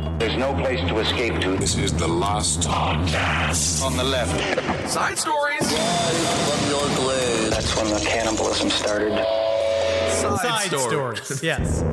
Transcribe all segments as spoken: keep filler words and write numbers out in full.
There's no place to escape to. This is the last podcast. On the left. Side stories. From your glade. That's when the cannibalism started. Side, Side stories. stories. Yes.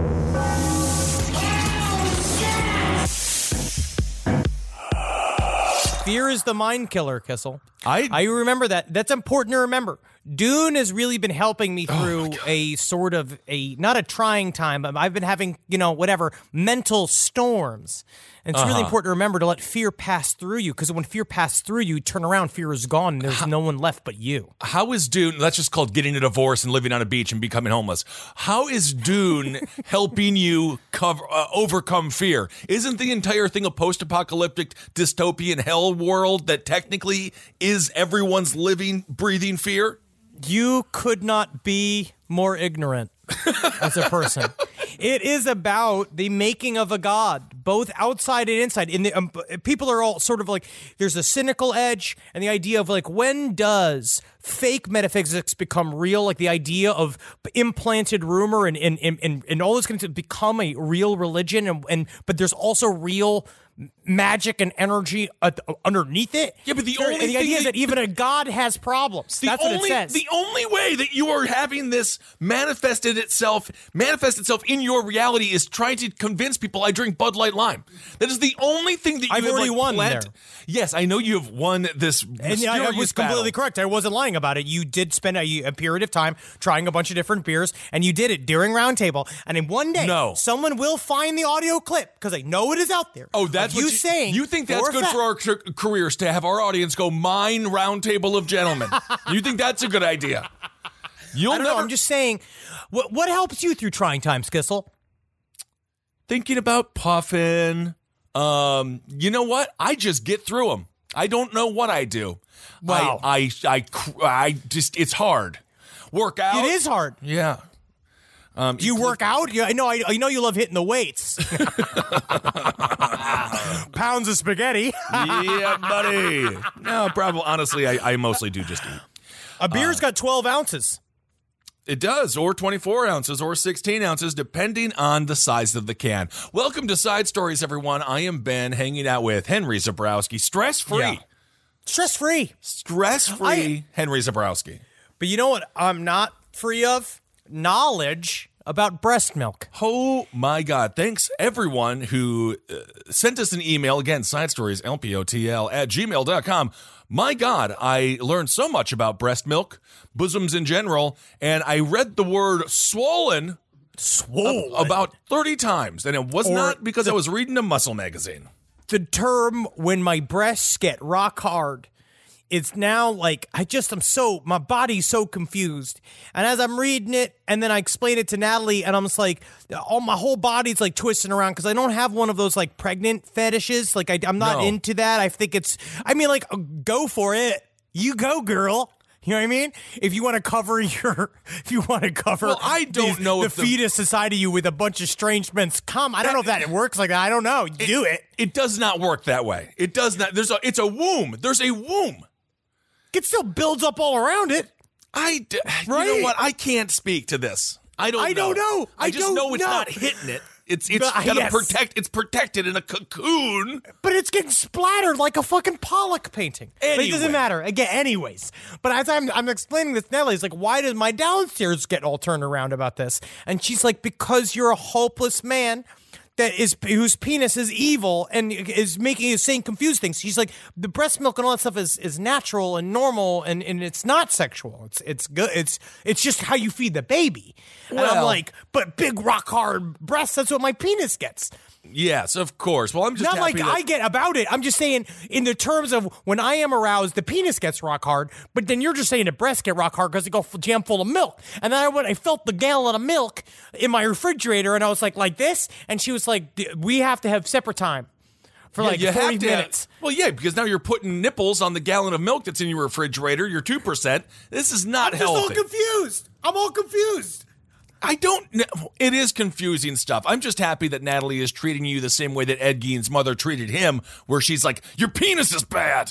Fear is the mind killer, Kissel. I I remember that. That's important to remember. Dune has really been helping me through oh a sort of a, not a trying time, but I've been having, you know, whatever, mental storms. And it's Uh-huh. really important to remember to let fear pass through you, because when fear passes through you, you turn around, fear is gone, and there's no one left but you. How is Dune, that's just called getting a divorce and living on a beach and becoming homeless. How is Dune helping you cover, uh, overcome fear? Isn't the entire thing a post-apocalyptic dystopian hell world that technically is everyone's living, breathing fear? You could not be more ignorant as a person. It is about the making of a god, both outside and inside. In the um, people are all sort of like, there's a cynical edge, and the idea of like, when does fake metaphysics become real? Like the idea of implanted rumor and and and, and, and all this kind of become a real religion, and, and but there's also real magic and energy uh, underneath it. Yeah, but the Sure, only and the thing idea is that- that even a god has problems. The That's only, what it says. The only way that you are having this manifested itself, manifest itself in your reality is trying to convince people I drink Bud Light Lime. That is the only thing that you I've have already like, won plant- there. Yes, I know you have won this And I, I mysterious was battle. completely correct. I wasn't lying about it. You did spend a, a period of time trying a bunch of different beers, and you did it during Roundtable. And in one day, No. someone will find the audio clip, because I know it is out there. Oh, that's of what you saying. You think that's a good fact- for our c- careers to have our audience go mine Roundtable of Gentlemen? You think that's a good idea? You'll I don't never know. I'm just saying. What what helps you through trying times, Kissel? thinking about puffing. Um, you know what? I just get through them. I don't know what I do. Wow. I, I, I, cr- I just, it's hard. Work out. It is hard. Yeah. Um, Do you work out? Yeah, I know. I, I know you love hitting the weights. Pounds of spaghetti. Yeah, buddy. No, probably. Honestly, I, I mostly do just eat. A beer's got twelve ounces. It does, or twenty-four ounces, or sixteen ounces, depending on the size of the can. Welcome to Side Stories, everyone. I am Ben, hanging out with Henry Zabrowski. Stress-free. Yeah. Stress-free. Stress-free I- Henry Zabrowski. But you know what I'm not free of? Knowledge about breast milk. Oh my God. Thanks everyone who uh, sent us an email. Again, side stories, L P O T L at gmail dot com. My God, I learned so much about breast milk, bosoms in general, and I read the word swollen, Swole. about thirty times. And it was Or not because I was reading a muscle magazine. The term when my breasts get rock hard. It's now like, I just, I'm so, my body's so confused. And as I'm reading it, and then I explain it to Natalie, and I'm just like, all my whole body's like twisting around, because I don't have one of those like pregnant fetishes. Like, I, I'm not No. into that. I think it's, I mean, like, go for it. You go, girl. You know what I mean? If you want to cover your, if you want to cover, Well, I don't these- know the if the- fetus inside of you with a bunch of strange men's cum. I don't know if that works like that. I don't know. Do it. It does not work that way. It does not. There's a, it's a womb. There's a womb. It still builds up all around it. I, d- you Right? know what? I can't speak to this. I don't I know. don't know. I, I just don't know it's know. not hitting it. It's it's But, gotta yes. protect. It's protected in a cocoon. But it's getting splattered like a fucking Pollock painting. But it Anyway. doesn't matter. Again, anyways. But as I'm, I'm explaining this, Nellie's like, why does my downstairs get all turned around about this? And she's like, because you're a hopeless man that is whose penis is evil and is making is saying confused things. She's like, the breast milk and all that stuff is, is natural and normal, and, and it's not sexual. It's it's good. It's it's just how you feed the baby. And I'm Well- like, but big rock hard breasts, that's what my penis gets. Yes, of course. Well, I'm just Not like happy that- I get about it. I'm just saying in the terms of when I am aroused, the penis gets rock hard, but then you're just saying the breasts get rock hard because they go f- jam full of milk. And then I went, I felt the gallon of milk in my refrigerator, and I was like, like this? And she was like, "D- we have to have separate time for Yeah, like you have forty to- minutes. Well, yeah, because now you're putting nipples on the gallon of milk that's in your refrigerator. You're two percent. This is not I'm just all healthy. confused. I'm all confused. I don't know. It is confusing stuff. I'm just happy that Natalie is treating you the same way that Ed Gein's mother treated him, where she's like, your penis is bad.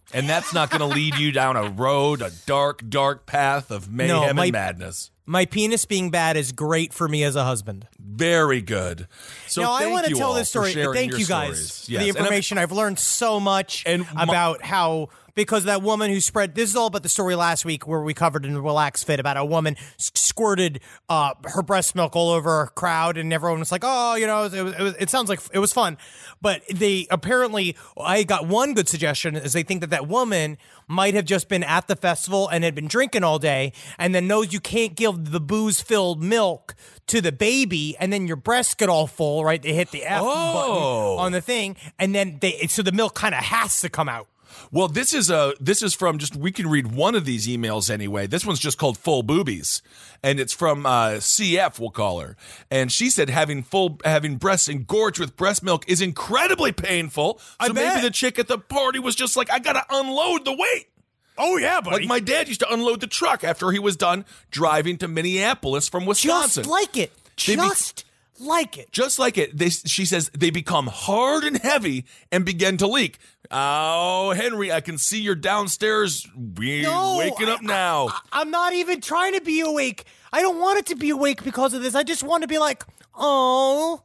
And that's not going to lead you down a road, a dark, dark path of mayhem No, my- and madness. My penis being bad is great for me as a husband. Very good. So now, I thank want to you tell all this for story. sharing Thank your you guys stories. for Yes. the And I'm- information. I've learned so much And my- about how, because that woman who spread, this is all about the story last week where we covered in Relax Fit about a woman s- squirted uh, her breast milk all over a crowd, and everyone was like, oh, you know, it, was, it, was, it sounds like it was fun. But they apparently, I got one good suggestion is they think that that woman might have just been at the festival and had been drinking all day and then knows you can't give the booze-filled milk to the baby, and then your breasts get all full, right? They hit the F Oh. button on the thing, and then they so the milk kind of has to come out. Well, this is a this is from just we can read one of these emails anyway. This one's just called Full Boobies, and it's from uh, C F. We'll call her, and she said having full having breasts engorged with breast milk is incredibly painful. I So maybe bet. the chick at the party was just like, I gotta unload the weight. Oh yeah, buddy. Like my dad used to unload the truck after he was done driving to Minneapolis from Wisconsin. just like it. They be- Just like it. Just like it, they, she says they become hard and heavy and begin to leak. Oh, Henry, I can see you're downstairs. We No, waking up I- now. I, I'm not even trying to be awake. I don't want it to be awake because of this. I just want to be like, oh.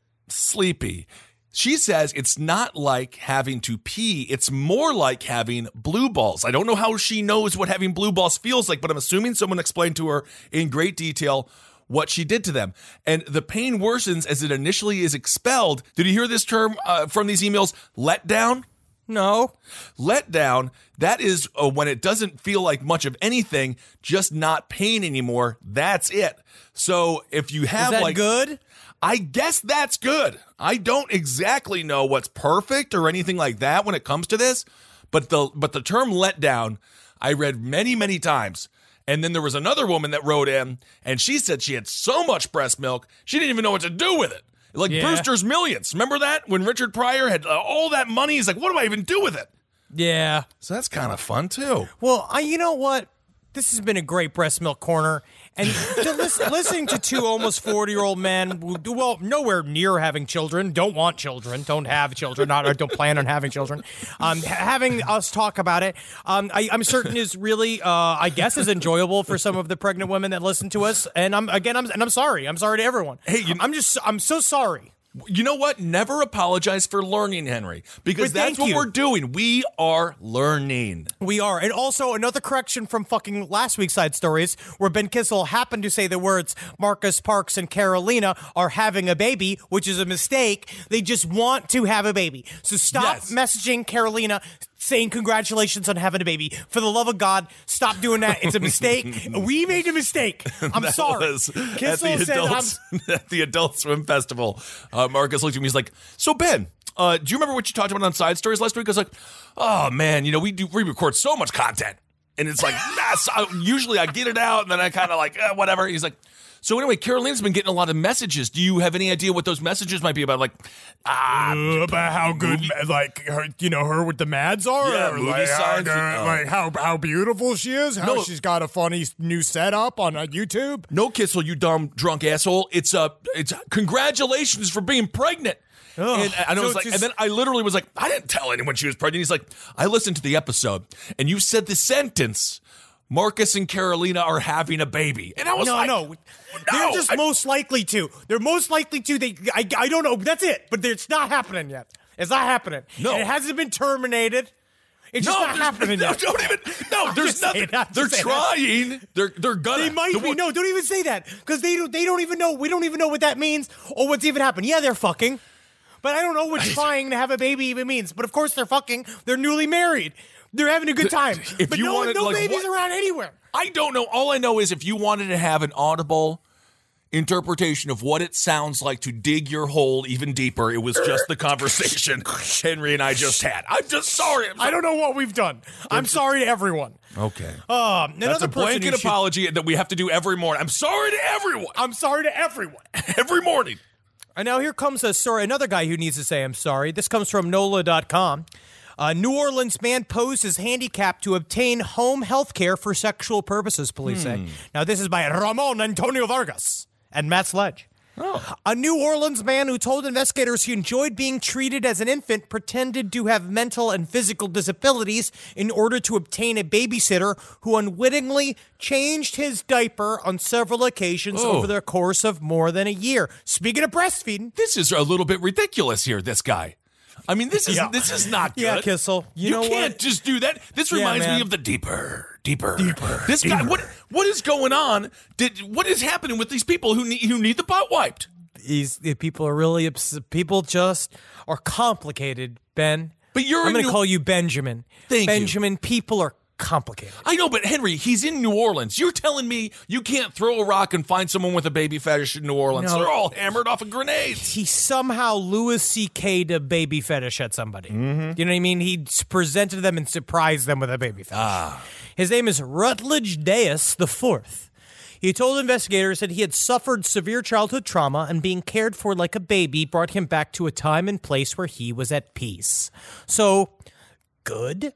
Sleepy. She says it's not like having to pee. It's more like having blue balls. I don't know how she knows what having blue balls feels like, but I'm assuming someone explained to her in great detail what she did to them. And the pain worsens as it initially is expelled. Did you hear this term uh, from these emails? Let down? No. Let down, that is uh, when it doesn't feel like much of anything, just not pain anymore. That's it. So if you have Is that like good? I guess that's good. I don't exactly know what's perfect or anything like that when it comes to this, but the but the term let down I read many, many times. And then there was another woman that wrote in, and she said she had so much breast milk, she didn't even know what to do with it. Like Yeah. Brewster's Millions. Remember that? When Richard Pryor had uh, all that money, he's like, what do I even do with it? Yeah. So that's kind of fun, too. Well, I, you know what? This has been a great breast milk corner. And to listen, listening to two almost forty-year-old men who do well, nowhere near having children, don't want children, don't have children, not or don't plan on having children, um, ha- having us talk about it, um, I, I'm certain is really, uh, I guess, is enjoyable for some of the pregnant women that listen to us. And I'm again, I'm and I'm sorry, I'm sorry to everyone. Hey, you- I'm just, I'm so sorry. You know what? Never apologize for learning, Henry, because But that's thank what you. we're doing. We are learning. We are. And also another correction from fucking last week's Side Stories where Ben Kissel happened to say the words Marcus Parks and Carolina are having a baby, which is a mistake. They just want to have a baby. So stop Yes. messaging Carolina saying congratulations on having a baby. For the love of God, stop doing that. It's a mistake. We made a mistake. I'm That sorry. was Kissel at the said I'm adults, at the Adult Swim Festival. Uh, Marcus looked at me. He's like, "So Ben, uh, do you remember what you talked about on Side Stories last week?" I was like, "Oh man, you know we do we record so much content, and it's like that's, I, usually I get it out, and then I kind of like eh, whatever." He's like, "So anyway, Carolina's been getting a lot of messages. Do you have any idea what those messages might be about?" Like, ah, Uh, about how good, like her, you know, her with the mads are, Yeah, or movie like, how, signs, uh, uh, like how how beautiful she is, how No. she's got a funny new setup on uh, YouTube. no, Kissel, you dumb drunk asshole. It's uh, it's congratulations for being pregnant." And, and I So was like, just- and then I literally was like, I didn't tell anyone she was pregnant. He's like, I listened to the episode, and you said the sentence, Marcus and Carolina are having a baby, and I was no, like, no, they're no, just I- most likely to. They're most likely to. They, I, I don't know. That's it. But it's not happening yet. It's not happening. No. And it hasn't been terminated. It's no, just not there's- happening no, yet. don't even, no, there's just nothing. saying, I'm They're just saying. trying. They're they're gonna. They might The be. one- No, don't even say that because they don't. They don't even know. We don't even know what that means or what's even happened. Yeah, they're fucking. But I don't know what trying to have a baby even means. But of course they're fucking. They're newly married. They're having a good time. if but you no, wanted, no like, babies what- around anywhere. I don't know. All I know is if you wanted to have an audible interpretation of what it sounds like to dig your hole even deeper, it was just the conversation Henry and I just had. I'm just sorry. I'm I don't know what we've done. I'm sorry to everyone. Okay. Um, That's another a person blanket who should- apology that we have to do every morning. I'm sorry to everyone. I'm sorry to everyone. Every morning. And now here comes a story. Another guy who needs to say I'm sorry. This comes from N O L A dot com. A New Orleans man posed as handicapped to obtain home health care for sexual purposes, police say. Now, this is by Ramon Antonio Vargas and Matt Sledge. Oh. A New Orleans man who told investigators he enjoyed being treated as an infant pretended to have mental and physical disabilities in order to obtain a babysitter who unwittingly changed his diaper on several occasions Oh. over the course of more than a year. Speaking of breastfeeding. This is a little bit ridiculous here, this guy. I mean, this is Yeah. this is not good. Yeah, Kissel. You, You, know can't what? just do that. This Yeah, reminds man. me of the deeper, deeper, deeper. This guy, what what is going on? Did what is happening with these people who need who need the butt wiped? These people are really obs- people just are complicated, Ben. But you're I'm in going to New- call you Benjamin. Thank you. Benjamin, people are complicated. I know, but Henry, he's in New Orleans. You're telling me you can't throw a rock and find someone with a baby fetish in New Orleans? No. They're all hammered off of grenades. He somehow Louis C K'd a baby fetish at somebody. Mm-hmm. You know what I mean? He s- presented them and surprised them with a baby fetish. Ah. His name is Rutledge Deas the Fourth. He told investigators that he had suffered severe childhood trauma and being cared for like a baby brought him back to a time and place where he was at peace. So, good.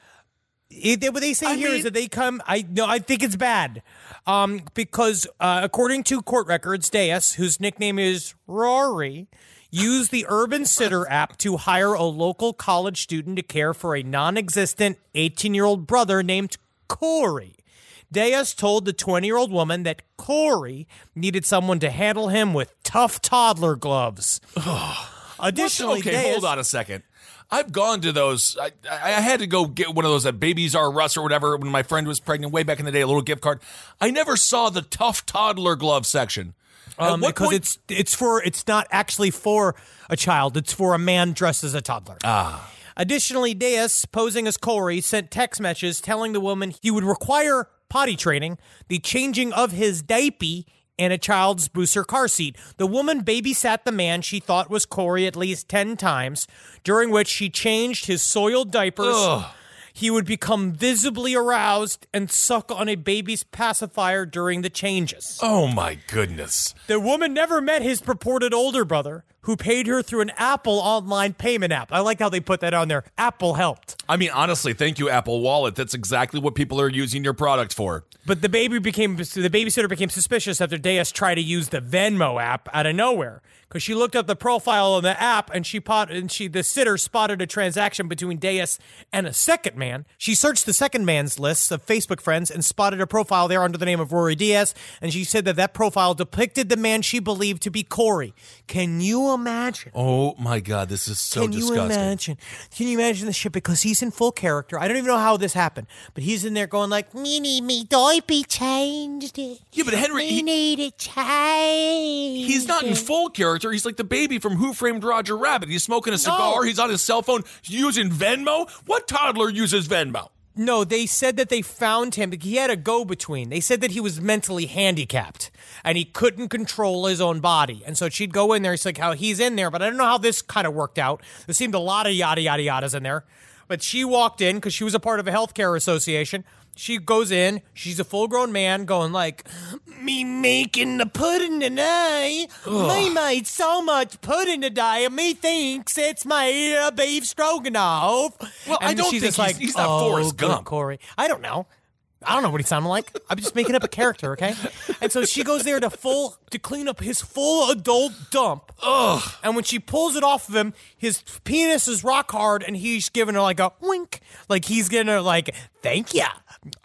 It, what they say I here is mean- that they come. I no, I think it's bad, um, because uh, according to court records, Deas, whose nickname is Rory, used the Urban Sitter app to hire a local college student to care for a non-existent eighteen-year-old brother named Corey. Deas told the twenty-year-old woman that Corey needed someone to handle him with tough toddler gloves. Additionally, okay, Deas, hold on a second. I've gone to those. I, I I had to go get one of those uh, Babies R Us or whatever when my friend was pregnant way back in the day, a little gift card. I never saw the tough toddler glove section. At Um, what because point- it's it's for it's not actually for a child. It's for a man dressed as a toddler. Ah. Additionally, Deas, posing as Corey, sent text messages telling the woman he would require potty training, the changing of his diaper, and a child's booster car seat. The woman babysat the man she thought was Corey at least ten times, during which she changed his soiled diapers. Ugh. He would become visibly aroused and suck on a baby's pacifier during the changes. Oh my goodness. The woman never met his purported older brother, who paid her through an Apple online payment app. I like how they put that on there. Apple helped. I mean, honestly, thank you, Apple Wallet. That's exactly what people are using your product for. But the baby became the babysitter became suspicious after Deas tried to use the Venmo app out of nowhere, because she looked up the profile on the app and she pot and she the sitter spotted a transaction between Deas and a second man. She searched the second man's list of Facebook friends and spotted a profile there under the name of Rory Diaz, and she said that that profile depicted the man she believed to be Corey. Can you imagine? Oh my God, this is so Can you disgusting. imagine? Can you imagine this shit? Because he's in full character. I don't even know how this happened, but he's in there going like, "Me need me diaper changed. Yeah, but Henry, Me he- need it changed." He's not in full character. He's like the baby from Who Framed Roger Rabbit. He's smoking a cigar. No. He's on his cell phone using Venmo. What toddler uses Venmo? No, they said that they found him. He had a go-between. They said that he was mentally handicapped and he couldn't control his own body. And so she'd go in there. It's like how he's in there, but I don't know how this kind of worked out. There seemed a lot of yada, yada, yadas in there. But she walked in because she was a part of a healthcare association. She goes in. She's a full-grown man going like, "Me making the pudding tonight. Me made so much pudding today. And me thinks it's my uh, beef stroganoff." Well, I And don't she's think just he's- like, he's not "Oh, Forrest good, Gump." Corey. I don't know. I don't know what he sounded like. I'm just making up a character, okay? And so she goes there to full to clean up his full adult dump. Ugh. And when she pulls it off of him, his penis is rock hard, and he's giving her like a wink, like he's giving her like, "Thank ya."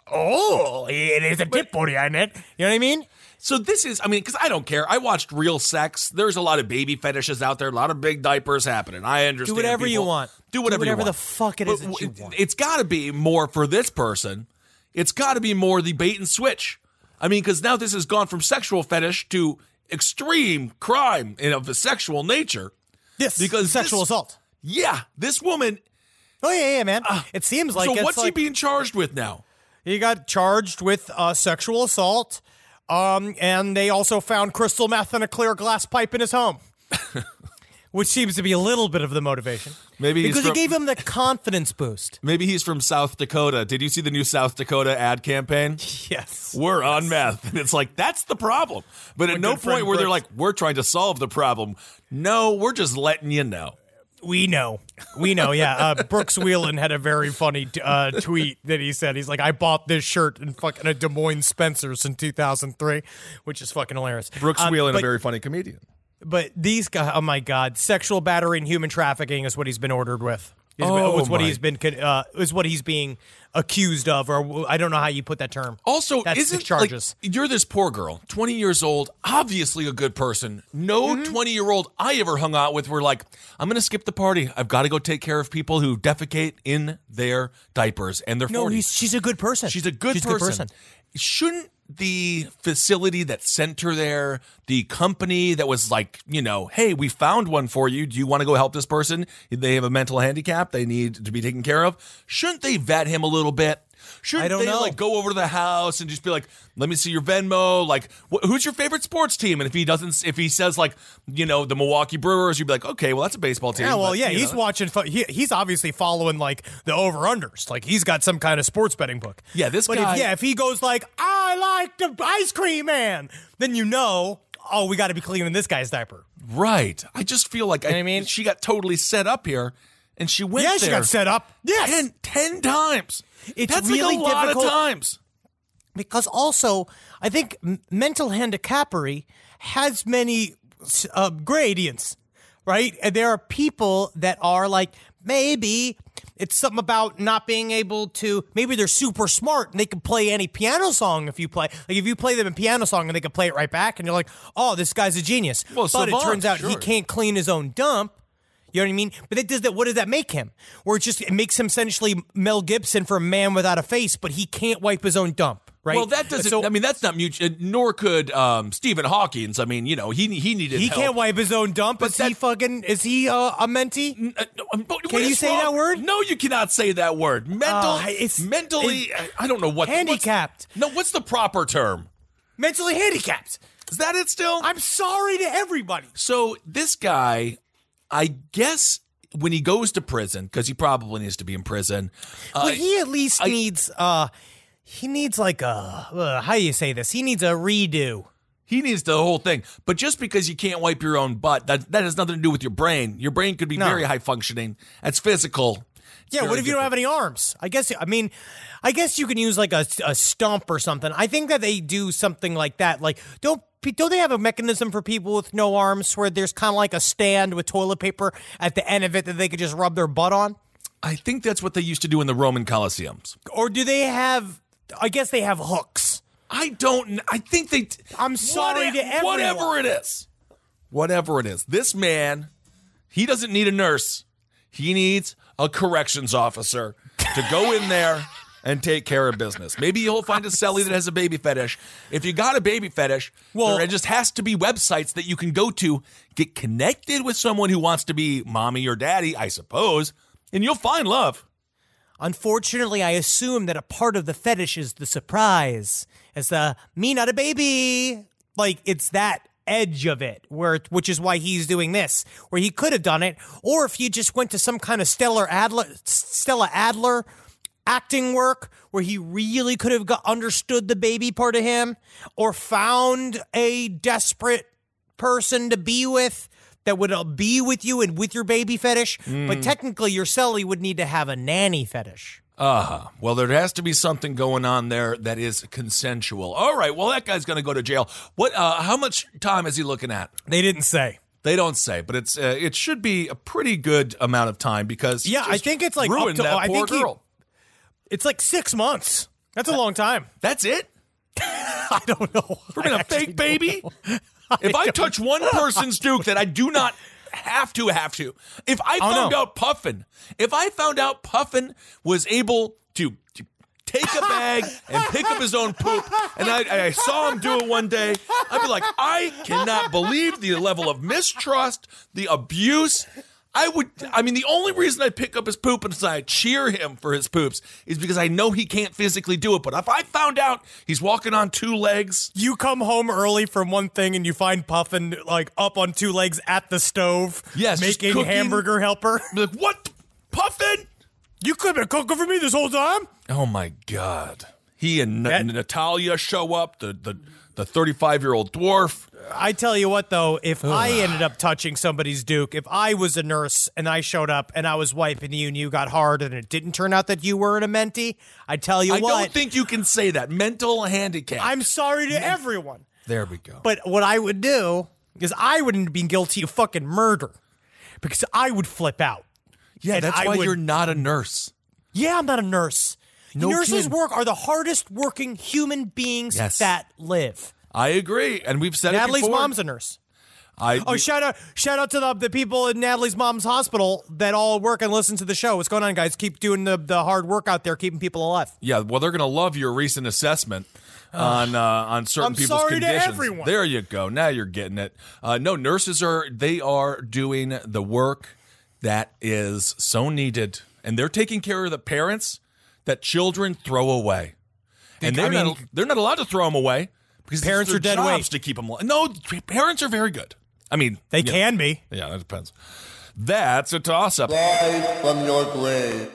Oh, it is a tip for you, isn't it? You know what I mean? So this is, I mean, because I don't care. I watched Real Sex. There's a lot of baby fetishes out there, a lot of big diapers happening. I understand. Do whatever you people- want. Do whatever, Do whatever you the want. fuck it But is that you w- want. It's got to be more for this person. It's got to be more the bait and switch. I mean, because now this has gone from sexual fetish to extreme crime in of a sexual nature. Yes, Because sexual this- assault. Yeah, this woman. Oh yeah, yeah, man. it seems like so it's what's like, he being charged with now? He got charged with uh, sexual assault, um, and they also found crystal meth in a clear glass pipe in his home, which seems to be a little bit of the motivation. Maybe he's because from- it gave him the confidence boost. Maybe he's from South Dakota. Did you see the new South Dakota ad campaign? Yes. We're on meth. And it's like, that's the problem. But at My no good friend point where they're Brooks. like, we're trying to solve the problem. No, we're just letting you know. We know. We know, yeah. Uh, Brooks Wheelan had a very funny uh, tweet that he said. He's like, I bought this shirt in fucking a Des Moines Spencer's in two thousand three, which is fucking hilarious. Brooks Um, Wheelan, but- a very funny comedian. But these guys, oh my God, sexual battery and human trafficking is what he's been ordered with. Is, Oh, was what my- he's been uh, is what he's being accused of, or I don't know how you put that term. Also, That's isn't the charges. like you're this poor girl, twenty years old, obviously a good person. No twenty year old I ever hung out with were like, I'm going to skip the party. I've got to go take care of people who defecate in their diapers and their No, forties. he's, she's a good person. She's a good she's person. A good person. Shouldn't the facility that sent her there, the company that was like, you know, hey, we found one for you. Do you want to go help this person? They have a mental handicap. They need to be taken care of. Shouldn't they vet him a little bit? Shouldn't I don't they know. like go over to the house and just be like, let me see your Venmo? Like, wh- who's your favorite sports team? And if he doesn't, if he says like, you know, the Milwaukee Brewers, you'd be like, okay, well, that's a baseball team. Yeah, well, but, yeah, you he's know. watching. fo- He, he's obviously following like the over/unders. Like he's got some kind of sports betting book. Yeah, this but guy- If, yeah, if he goes like, I like the ice cream man, then you know, oh, we got to be cleaning this guy's diaper. Right. I just feel like know I, what I mean? she got totally set up here, and she went Yeah, there. she got set up. Yes. ten, ten times. It's That's really like a lot difficult- of times. Because also, I think m- mental handicapery has many uh, gradients, right? And there are people that are like, maybe it's something about not being able to, maybe they're super smart and they can play any piano song if you play. Like if you play them a piano song and they can play it right back and you're like, oh, this guy's a genius. Well, but it savant, turns out he sure. can't clean his own dump. You know what I mean? But it does that. What does that make him? Where it just it makes him essentially Mel Gibson for a man without a face, but he can't wipe his own dump, right? Well, that doesn't. So- I mean, that's not mutual. Nor could um, Stephen Hawking's. I mean, you know, he he needed. he help. can't wipe his own dump. Is he that- fucking? Is he uh, a mentee? Uh, no, um, but Can what you is say wrong? that word? No, you cannot say that word. Mental, Uh, it's- mentally. I I don't know what. Handicapped. What's, no, what's the proper term? Mentally handicapped. Is that it still? I'm sorry to everybody. So this guy, I guess, when he goes to prison, because he probably needs to be in prison. Uh, Well, he at least I- needs. uh He needs like a. Uh, how do you say this? He needs a redo. He needs the whole thing. But just because you can't wipe your own butt, that that has nothing to do with your brain. Your brain could be No. very high functioning. That's physical. It's Yeah, very what if you don't have different. any arms? I guess, I mean, I guess you can use like a, a stump or something. I think that they do something like that. Like, don't don't they have a mechanism for people with no arms where there's kind of like a stand with toilet paper at the end of it that they could just rub their butt on? I think that's what they used to do in the Roman Colosseums. Or do they have, I guess they have hooks. I don't. kn- I think they. I'm sorry What- to everyone. Whatever it is, whatever it is, this man, he doesn't need a nurse. He needs a corrections officer to go in there and take care of business. Maybe he'll find a celly that has a baby fetish. If you got a baby fetish, Well- there just has to be websites that you can go to, get connected with someone who wants to be mommy or daddy, I suppose, and you'll find love. Unfortunately, I assume that a part of the fetish is the surprise. It's the me not a baby. Like it's that edge of it, where which is why he's doing this, where he could have done it, or if you just went to some kind of Stellar Adler, Stella Adler acting work, where he really could have got understood the baby part of him, or found a desperate person to be with that would uh, be with you and with your baby fetish. But technically, your celly would need to have a nanny fetish. Uh-huh. Well, there has to be something going on there that is consensual. All right, well, that guy's going to go to jail. What? Uh, how much time is he looking at? They didn't say. They don't say, but it's uh, it should be a pretty good amount of time because he Yeah, I just think it's like up ruined to- that I poor think he- girl. It's like six months. That's a long time. That's it I don't know. for being a fake baby. If I touch one person's Duke that I do not have to have to, if I Oh, found no. out Puffin, if I found out Puffin was able to, to take a bag and pick up his own poop, and I, I saw him do it one day, I'd be like, I cannot believe the level of mistrust, the abuse. I would, I mean, the only reason I pick up his poop and I cheer him for his poops is because I know he can't physically do it. But if I found out he's walking on two legs, You come home early from one thing and you find Puffin like up on two legs at the stove, Yes, just making cooking. hamburger helper. I'd be like, what? Puffin? You could have been cooking for me this whole time. Oh my God. He and That- N- Natalia show up, the, the, the thirty-five-year-old dwarf. I tell you what, though, if I ended up touching somebody's Duke, if I was a nurse and I showed up and I was wiping you and you got hard and it didn't turn out that you were an Amenti, I tell you I what. I don't think you can say that. Mental handicap. I'm sorry to everyone. There we go. But what I would do is I wouldn't be guilty of fucking murder because I would flip out. Yeah, And that's I why would- you're not a nurse. Yeah, I'm not a nurse. No Nurses kidding. work are the hardest working human beings Yes. that live. I agree, and we've said Natalie's it before. mom's a nurse. I, Oh, shout out shout out to the, the people in Natalie's mom's hospital that all work and listen to the show. What's going on, guys? Keep doing the, the hard work out there, keeping people alive. yeah, well, they're going to love your recent assessment on uh, on certain I'm people's sorry to conditions. everyone. There you go. Now you're getting it. Uh, no, nurses are they are doing the work that is so needed, and they're taking care of the parents that children throw away. And I they're mean- not they're not allowed to throw them away because Parents it's their are dead jobs weight. to keep them. No, parents are very good. I mean, They yeah. can be. Yeah, that depends. That's a toss-up. Rise from your grave.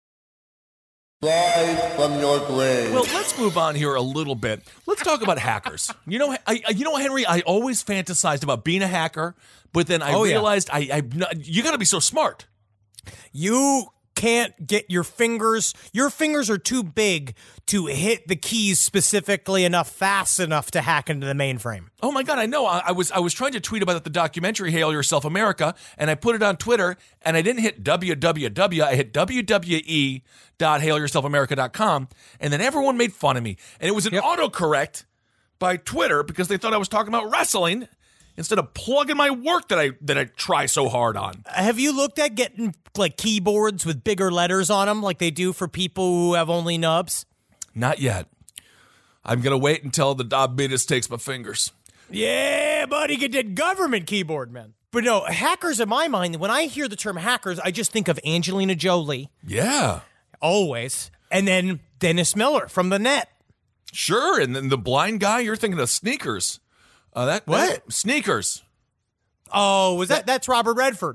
Rise from your grave. Well, let's move on here a little bit. Let's talk about hackers. You know, I, I you know, Henry, I always fantasized about being a hacker, but then I Oh, yeah. realized I, I, you got to be so smart. You can't get your fingers, your fingers are too big to hit the keys specifically enough, fast enough to hack into the mainframe. Oh my God, I know. I, I was I was trying to tweet about the documentary Hail Yourself America, and I put it on Twitter, and I didn't hit W W W. I hit W W E dot hail yourself america dot com, and then everyone made fun of me. And it was an Yep. autocorrect by Twitter because they thought I was talking about wrestling instead of plugging my work that I that I try so hard on. Have you looked at getting like keyboards with bigger letters on them like they do for people who have only nubs? Not yet. I'm going to wait until the diabetes takes my fingers. Yeah, buddy, get that government keyboard, man. But no, hackers in my mind, when I hear the term hackers, I just think of Angelina Jolie, Yeah, always, and then Dennis Miller from The Net. sure. And then the blind guy, you're thinking of Sneakers. Uh, that What? that- Sneakers. Oh, was that, that's Robert Redford.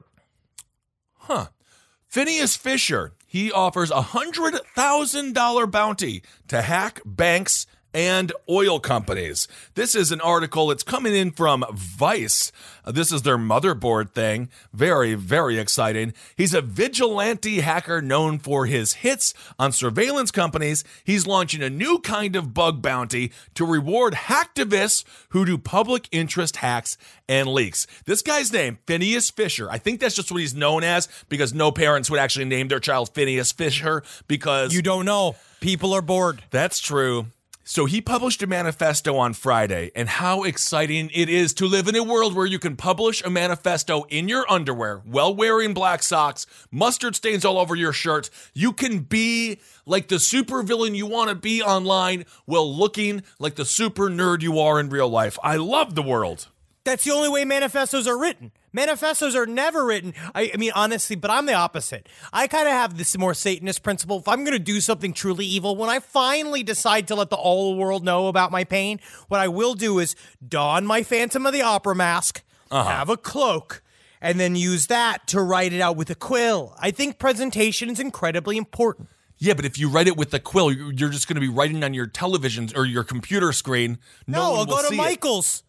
Phineas Fisher, he offers a one hundred thousand dollars bounty to hack banks and oil companies. This is an article. It's coming in from Vice. Uh, this is their motherboard thing. Very, very exciting. He's a vigilante hacker known for his hits on surveillance companies. He's launching a new kind of bug bounty to reward hacktivists who do public interest hacks and leaks. This guy's name, Phineas Fisher. I think that's just what he's known as because no parents would actually name their child Phineas Fisher because You don't know. People are bored. that's true. So he published a manifesto on Friday, and how exciting it is to live in a world where you can publish a manifesto in your underwear while wearing black socks, mustard stains all over your shirt. You can be like the supervillain you want to be online while looking like the super nerd you are in real life. I love the world. That's the only way manifestos are written. Manifestos are never written. I, I mean, honestly, but I'm the opposite. I kind of have this more Satanist principle. If I'm going to do something truly evil, when I finally decide to let the whole world know about my pain, what I will do is don my Phantom of the Opera mask, have a cloak, and then use that to write it out with a quill. I think presentation is incredibly important. Yeah, but if you write it with the quill, you're you're just going to be writing on your television or your computer screen. No, No, one I'll will go to see it. Michael's.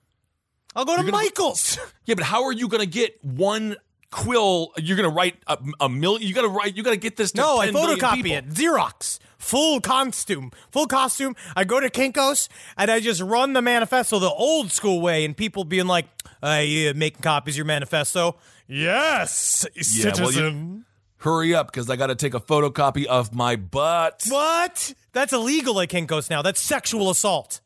I'll go to You're gonna- Michael's. Yeah, but how are you going to get one quill? You're going to write a, a million. You got to write. You got to get this. To No, I ten billion photocopy people. it. Xerox. Full costume. Full costume. I go to Kinko's and I just run the manifesto the old school way, and people being like, uh, you making copies of your manifesto? Yes, Yeah, well, you- citizen. Hurry up, because I got to take a photocopy of my butt. What? That's illegal at Kinko's now. That's sexual assault.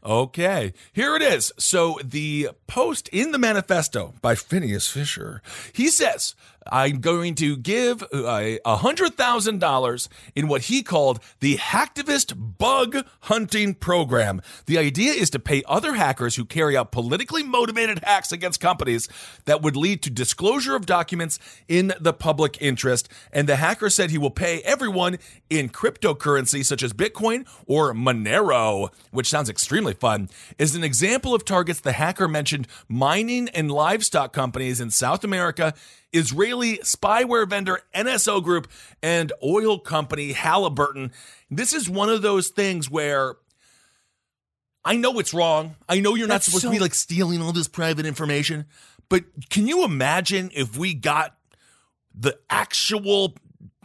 Okay, here it is. So the post in the manifesto by Phineas Fisher, he says, I'm going to give a one hundred thousand dollars in what he called the Hacktivist Bug Hunting Program. The idea is to pay other hackers who carry out politically motivated hacks against companies that would lead to disclosure of documents in the public interest. And the hacker said he will pay everyone in cryptocurrency such as Bitcoin or Monero, which sounds extremely fun. As an example of targets, the hacker mentioned mining and livestock companies in South America, Israeli spyware vendor N S O Group, and oil company Halliburton. This is one of those things where I know it's wrong. I know you're not That's supposed so- to be like stealing all this private information, but can you imagine if we got the actual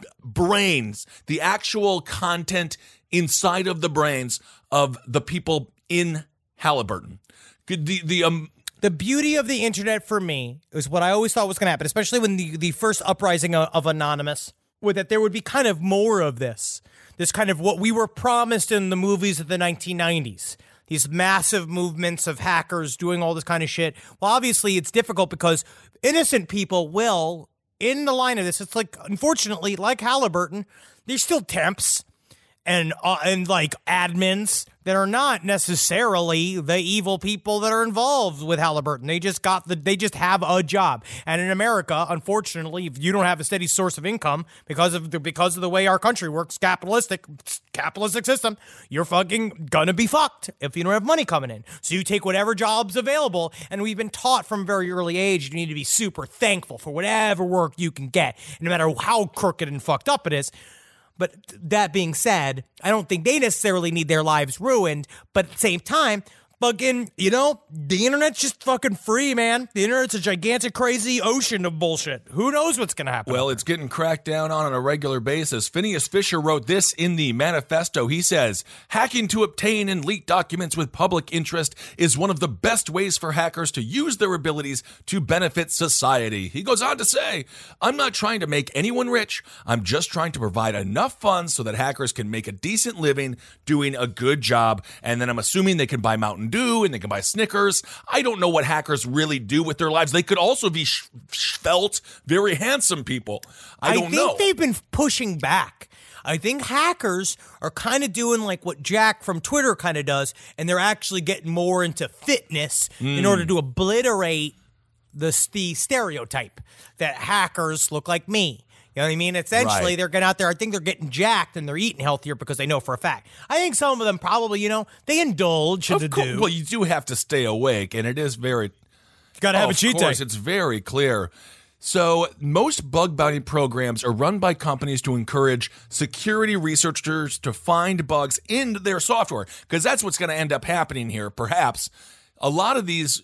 brains, the actual content inside of the brains of the people in Halliburton? Could the the um The beauty of the internet for me is what I always thought was going to happen, especially when the, the first uprising of, of Anonymous, was that there would be kind of more of this. This kind of what we were promised in the movies of the nineteen nineties. These massive movements of hackers doing all this kind of shit. Well, obviously, it's difficult because innocent people will, in the line of this, it's like, unfortunately, like Halliburton, they're still temps and uh, and like admins that are not necessarily the evil people that are involved with Halliburton. They just got the they just have a job. And in America, unfortunately, if you don't have a steady source of income because of the because of the way our country works, capitalistic capitalistic system, you're fucking gonna be fucked if you don't have money coming in. So you take whatever job's available, and we've been taught from a very early age you need to be super thankful for whatever work you can get, no matter how crooked and fucked up it is. But that being said, I don't think they necessarily need their lives ruined. But at the same time, fucking, you know, the internet's just fucking free, man. The internet's a gigantic, crazy ocean of bullshit. Who knows what's going to happen? Well, it's getting cracked down on on a regular basis. Phineas Fisher wrote this in the manifesto. He says, hacking to obtain and leak documents with public interest is one of the best ways for hackers to use their abilities to benefit society. He goes on to say, I'm not trying to make anyone rich. I'm just trying to provide enough funds so that hackers can make a decent living doing a good job. And then I'm assuming they can buy Mountain Dew and they can buy Snickers. I don't know what hackers really do with their lives. They could also be sh- felt very handsome people. I don't I think know. they've been pushing back. I think hackers are kind of doing like what Jack from Twitter kind of does, and they're actually getting more into fitness Mm. in order to obliterate the, the stereotype that hackers look like me. You know what I mean? Essentially, Right. they're getting out there. I think they're getting jacked and they're eating healthier because they know for a fact. I think some of them probably, you know, they indulge in Of the course, do. well, you do have to stay awake, and it is very. Got to have Oh, a cheat Of day. course, it's very clear. So, most bug bounty programs are run by companies to encourage security researchers to find bugs in their software, because that's what's going to end up happening here. Perhaps a lot of these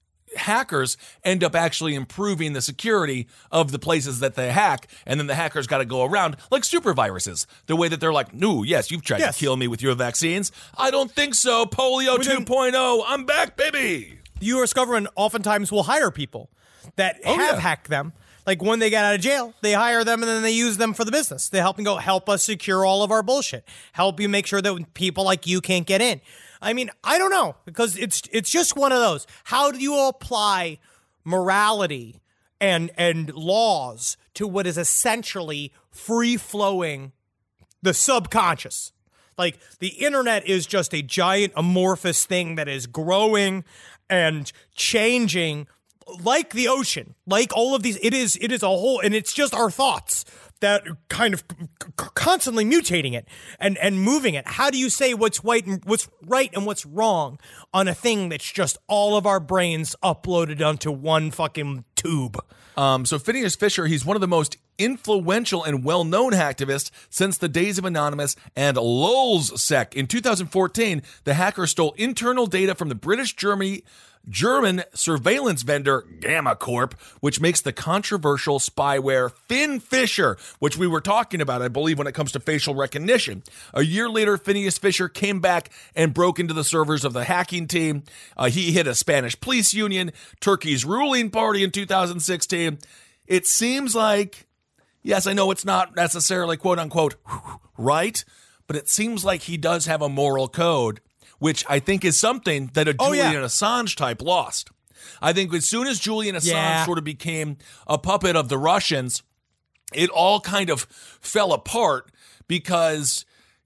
hackers end up actually improving the security of the places that they hack, and then the hackers got to go around like super viruses, the way that they're like, no, yes, you've tried Yes. to kill me with your vaccines. I don't think so. Polio Within- two point oh, I'm back, baby. The U S government oftentimes will hire people that Oh, have yeah. hacked them. Like when they get out of jail, they hire them and then they use them for the business. They help and go, help us secure all of our bullshit. Help you make sure that people like you can't get in. I mean, I don't know, because it's it's just one of those. How do you apply morality and and laws to what is essentially free-flowing, the subconscious? Like, the internet is just a giant amorphous thing that is growing and changing like the ocean, like all of these. It is it is a whole, and it's just our thoughts that kind of c- c- constantly mutating it and, and moving it. How do you say what's right and what's right and what's wrong on a thing that's just all of our brains uploaded onto one fucking tube? Um, so Phineas Fisher, he's one of the most influential and well-known hacktivists since the days of Anonymous and Lulzsec. In two thousand fourteen, the hacker stole internal data from the British Germany German surveillance vendor Gamma Corp, which makes the controversial spyware FinFisher, which we were talking about, I believe, when it comes to facial recognition. A year later, Phineas Fisher came back and broke into the servers of the hacking team. Uh, he hit a Spanish police union, Turkey's ruling party in two thousand sixteen. It seems like, yes, I know it's not necessarily quote unquote right, but it seems like he does have a moral code, which I think is something that a Oh, yeah. Julian Assange type lost. I think as soon as Julian Assange Yeah. sort of became a puppet of the Russians, it all kind of fell apart because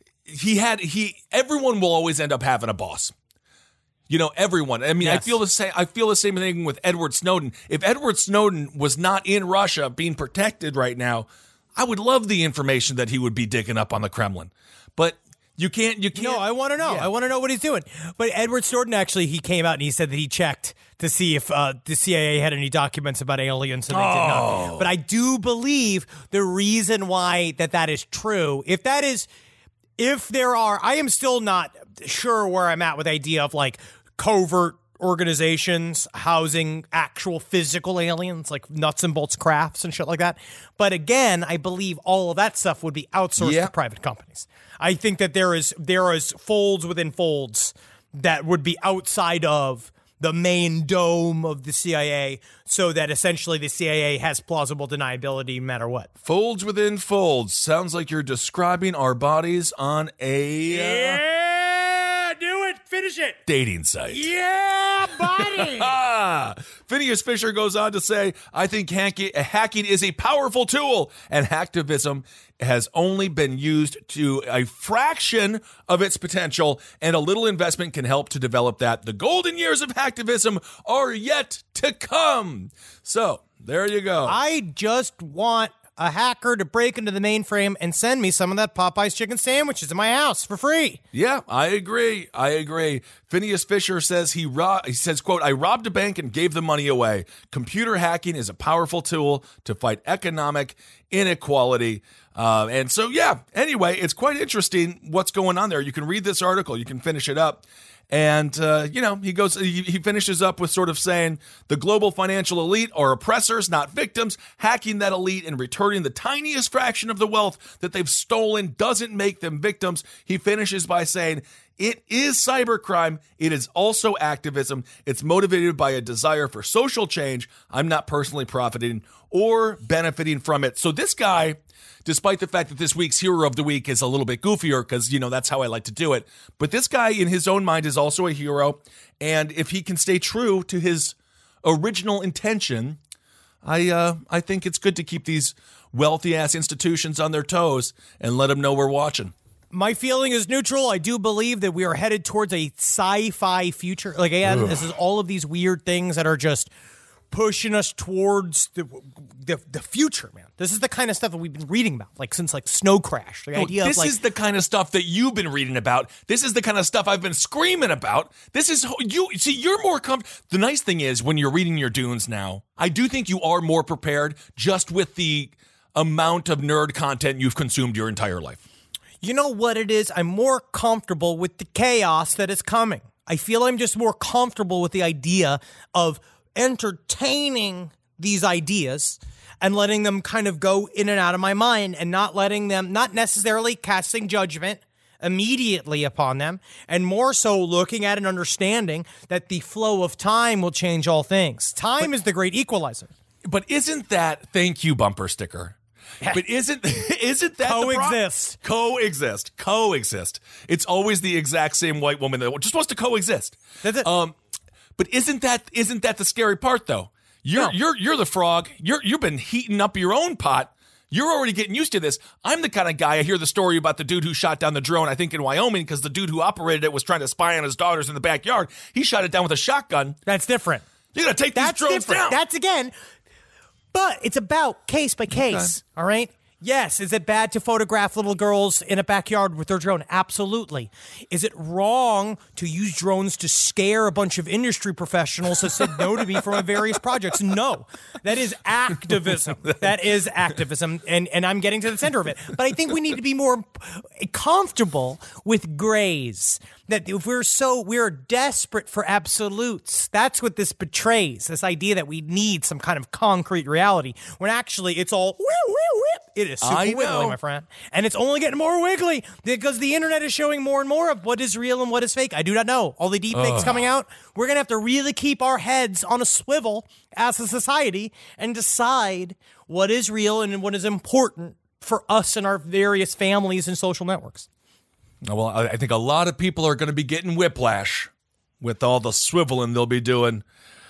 he had he everyone will always end up having a boss. You know, everyone. I mean, I Yes. feel the same I feel the same thing with Edward Snowden. If Edward Snowden was not in Russia being protected right now, I would love the information that he would be digging up on the Kremlin. But you can't you can't No, I want to know. Yeah. I want to know what he's doing. But Edward Snowden, actually, he came out and he said that he checked to see if uh, the C I A had any documents about aliens, and they did Oh. not. But I do believe the reason why that that is true, if that is, if there are, I am still not sure where I'm at with the idea of like covert organizations housing actual physical aliens, like nuts and bolts crafts and shit like that. But again, I believe all of that stuff would be outsourced Yeah. to private companies. I think that there is there is folds within folds that would be outside of the main dome of the C I A, so that essentially the C I A has plausible deniability no matter what. Folds within folds. Sounds like you're describing our bodies on a uh, Yeah, do it. Finish it. dating site. Yeah, buddy. Ah, Phineas Fisher goes on to say, I think hacking, hacking is a powerful tool, and hacktivism has only been used to a fraction of its potential, and a little investment can help to develop that. The golden years of hacktivism are yet to come. So, there you go. I just want a hacker to break into the mainframe and send me some of that Popeye's chicken sandwiches in my house for free. Yeah, I agree. I agree. Phineas Fisher says he ro- he says, quote, I robbed a bank and gave the money away. Computer hacking is a powerful tool to fight economic inequality. Uh, and so, yeah, anyway, it's quite interesting what's going on there. You can read this article. You can finish it up. And, uh, you know, he goes, he, he finishes up with sort of saying the global financial elite are oppressors, not victims. Hacking that elite and returning the tiniest fraction of the wealth that they've stolen doesn't make them victims. He finishes by saying it is cybercrime. It is also activism. It's motivated by a desire for social change. I'm not personally profiting or benefiting from it. So this guy, despite the fact that this week's Hero of the Week is a little bit goofier because, you know, that's how I like to do it. But this guy in his own mind is also a hero. And if he can stay true to his original intention, I uh, I think it's good to keep these wealthy-ass institutions on their toes and let them know we're watching. My feeling is neutral. I do believe that we are headed towards a sci-fi future. Like, again, Ugh. This is all of these weird things that are just pushing us towards the, the the future, man. This is the kind of stuff that we've been reading about, like since like Snow Crash. The no, idea this of, like, is the kind of stuff that you've been reading about. This is the kind of stuff I've been screaming about. This is you see, you're more comfortable. The nice thing is when you're reading your Dunes now, I do think you are more prepared just with the amount of nerd content you've consumed your entire life. You know what it is? I'm more comfortable with the chaos that is coming. I feel I'm just more comfortable with the idea of entertaining these ideas and letting them kind of go in and out of my mind and not letting them, not necessarily casting judgment immediately upon them, and more so looking at and understanding that the flow of time will change all things. Time but, is the great equalizer. But isn't that, thank you, bumper sticker. But isn't isn't that coexist? The pro- coexist, coexist. It's always the exact same white woman that just wants to coexist. That's it. Um, but isn't that isn't that the scary part though? You're no. you're you're the frog. You're you've been heating up your own pot. You're already getting used to this. I'm the kind of guy, I hear the story about the dude who shot down the drone, I think in Wyoming, because the dude who operated it was trying to spy on his daughters in the backyard. He shot it down with a shotgun. That's different. You're going to take That's these drones different. down. That's again, but it's about case by case, okay. All right? Yes, is it bad to photograph little girls in a backyard with their drone? Absolutely. Is it wrong to use drones to scare a bunch of industry professionals who said no to me for my various projects? No. That is activism. That is activism, and, and I'm getting to the center of it. But I think we need to be more comfortable with grays. That if we're so, we're desperate for absolutes. That's what this betrays, this idea that we need some kind of concrete reality, when actually it's all, woo, woo, woo. It is super wiggly, my friend. And it's only getting more wiggly because the internet is showing more and more of what is real and what is fake. I do not know. All the deep fakes coming out, we're going to have to really keep our heads on a swivel as a society and decide what is real and what is important for us and our various families and social networks. Well, I think a lot of people are going to be getting whiplash with all the swiveling they'll be doing.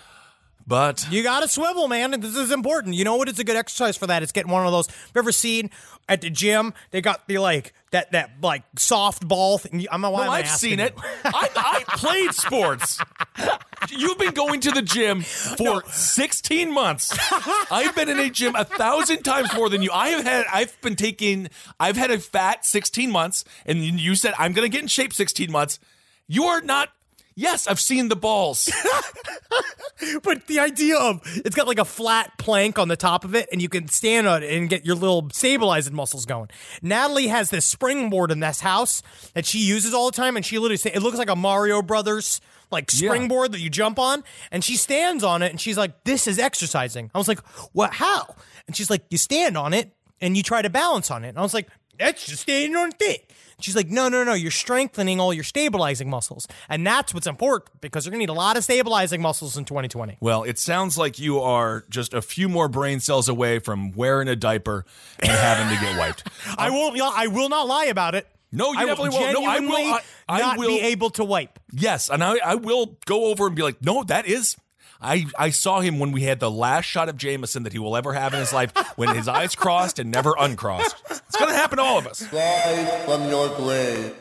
But you got to swivel, man, and this is important. You know what is a good exercise for that? It's getting one of those. Have you ever seen at the gym, they got the like that that like soft ball thing? I'm not. No, I've seen it. I, I played sports. You've been going to the gym for no. sixteen months. I've been in a gym a thousand times more than you. I have had. I've been taking. I've had a fat sixteen months, and you said I'm going to get in shape sixteen months. You are not. Yes, I've seen the balls. But the idea of it's got like a flat plank on the top of it, and you can stand on it and get your little stabilizing muscles going. Natalie has this springboard in this house that she uses all the time, and she literally say it looks like a Mario Brothers like springboard yeah. that you jump on, and she stands on it, and she's like, "This is exercising." I was like, "What? How?" And she's like, "You stand on it, and you try to balance on it." And I was like, "That's just standing on it." She's like, no, no, no, you're strengthening all your stabilizing muscles. And that's what's important because you're going to need a lot of stabilizing muscles in twenty twenty. Well, it sounds like you are just a few more brain cells away from wearing a diaper and having to get wiped. I won't. I will not lie about it. No, you I definitely will won't. No, I will I, I not will, be able to wipe. Yes, and I, I will go over and be like, no, that is... I, I saw him when we had the last shot of Jameson that he will ever have in his life when his eyes crossed and never uncrossed. It's going to happen to all of us. Rise from your grave.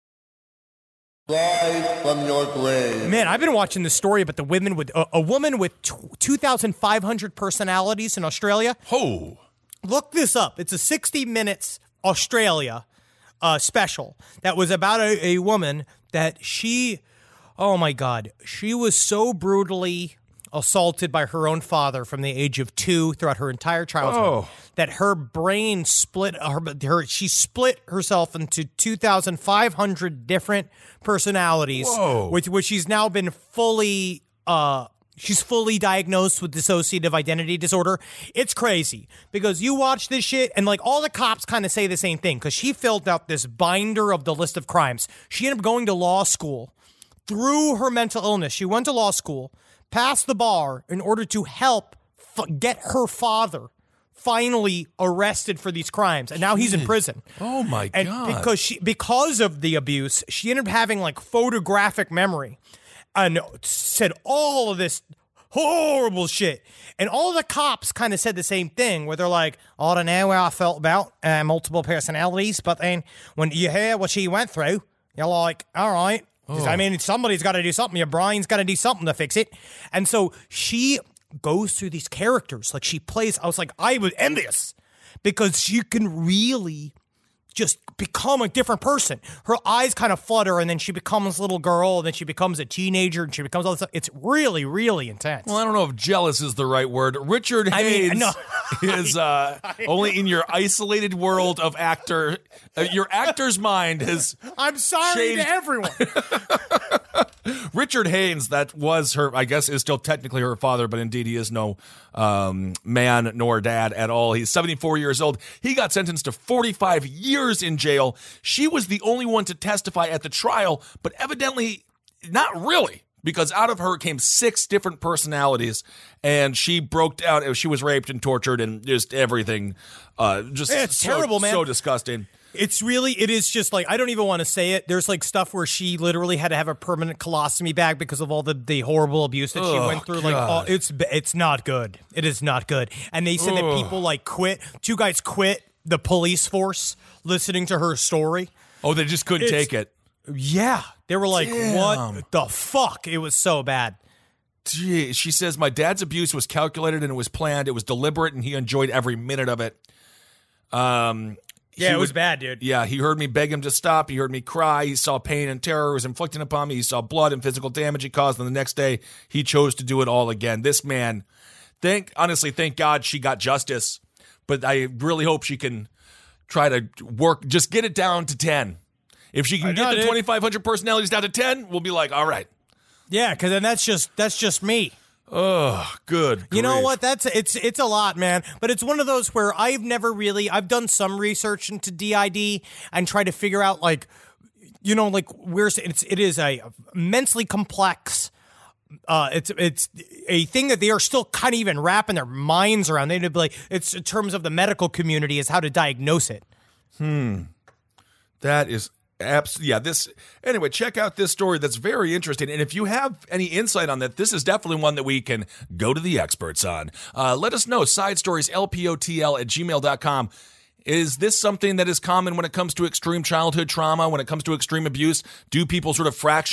Rise from your grave. Man, I've been watching this story about the women with a, a woman with two thousand five hundred personalities in Australia. Oh. Look this up. It's a sixty minutes Australia uh, special that was about a, a woman that she, oh my God, she was so brutally assaulted by her own father from the age of two throughout her entire childhood oh. that her brain split her, her she split herself into two thousand five hundred different personalities. Whoa. Which which she's now been fully uh she's fully diagnosed with dissociative identity disorder. It's crazy because you watch this shit and like all the cops kind of say the same thing because she filled out this binder of the list of crimes. She ended up going to law school through her mental illness. She went to law school, passed the bar in order to help f- get her father finally arrested for these crimes. And now he's in prison. Oh my and God. And because she, because of the abuse, she ended up having like photographic memory and said all of this horrible shit. And all the cops kind of said the same thing where they're like, I don't know how I felt about uh, multiple personalities. But then when you hear what she went through, you're like, all right. Oh. I mean, somebody's got to do something. Your brain's got to do something to fix it. And so she goes through these characters. Like she plays, I was like, I was envious because she can really just become a different person. Her eyes kind of flutter and then she becomes a little girl and then she becomes a teenager and she becomes all this stuff. It's really, really intense. Well, I don't know if jealous is the right word. Richard I Haynes mean, no. is uh, only in your isolated world of actor. Uh, your actor's mind has I'm sorry changed. to everyone. Richard Haynes, that was her, I guess is still technically her father, but indeed he is no um, man nor dad at all. He's seventy-four years old. He got sentenced to forty-five years in jail. She was the only one to testify at the trial, but evidently not really, because out of her came six different personalities, and she broke down. She was raped and tortured and just everything. Uh, just It's so, terrible, man. So disgusting. It's really, it is just like, I don't even want to say it. There's like stuff where she literally had to have a permanent colostomy bag because of all the, the horrible abuse that she Oh, went through. Like, God. oh, it's it's not good. It is not good. And they said that Ugh. people like quit. Two guys quit the police force listening to her story. Oh, they just couldn't It's- take it. Yeah. They were like, Damn. what the fuck? It was so bad. Gee, she says, my dad's abuse was calculated and it was planned. It was deliberate and he enjoyed every minute of it. Um, Yeah, he it was would- bad, dude. Yeah, he heard me beg him to stop. He heard me cry. He saw pain and terror was inflicted upon me. He saw blood and physical damage he caused. And the next day, he chose to do it all again. This man, thank honestly, thank God she got justice. But I really hope she can try to work, just get it down to ten. If she can I get know, the dude. twenty-five hundred personalities down to ten, we'll be like, all right. Yeah, because then that's just that's just me. Oh, good. You know grief. what? That's it's it's a lot, man. But it's one of those where I've never really I've done some research into D I D and try to figure out like, you know, like where's it's it is a immensely complex. Uh, it's it's a thing that they are still kind of even wrapping their minds around. They'd be like, it's in terms of the medical community is how to diagnose it. That is abs- yeah, this anyway, check out this story that's very interesting. And if you have any insight on that, this is definitely one that we can go to the experts on. Uh, let us know. Side stories, L P O T L at gmail dot com. Is this something that is common when it comes to extreme childhood trauma, when it comes to extreme abuse? Do people sort of fraction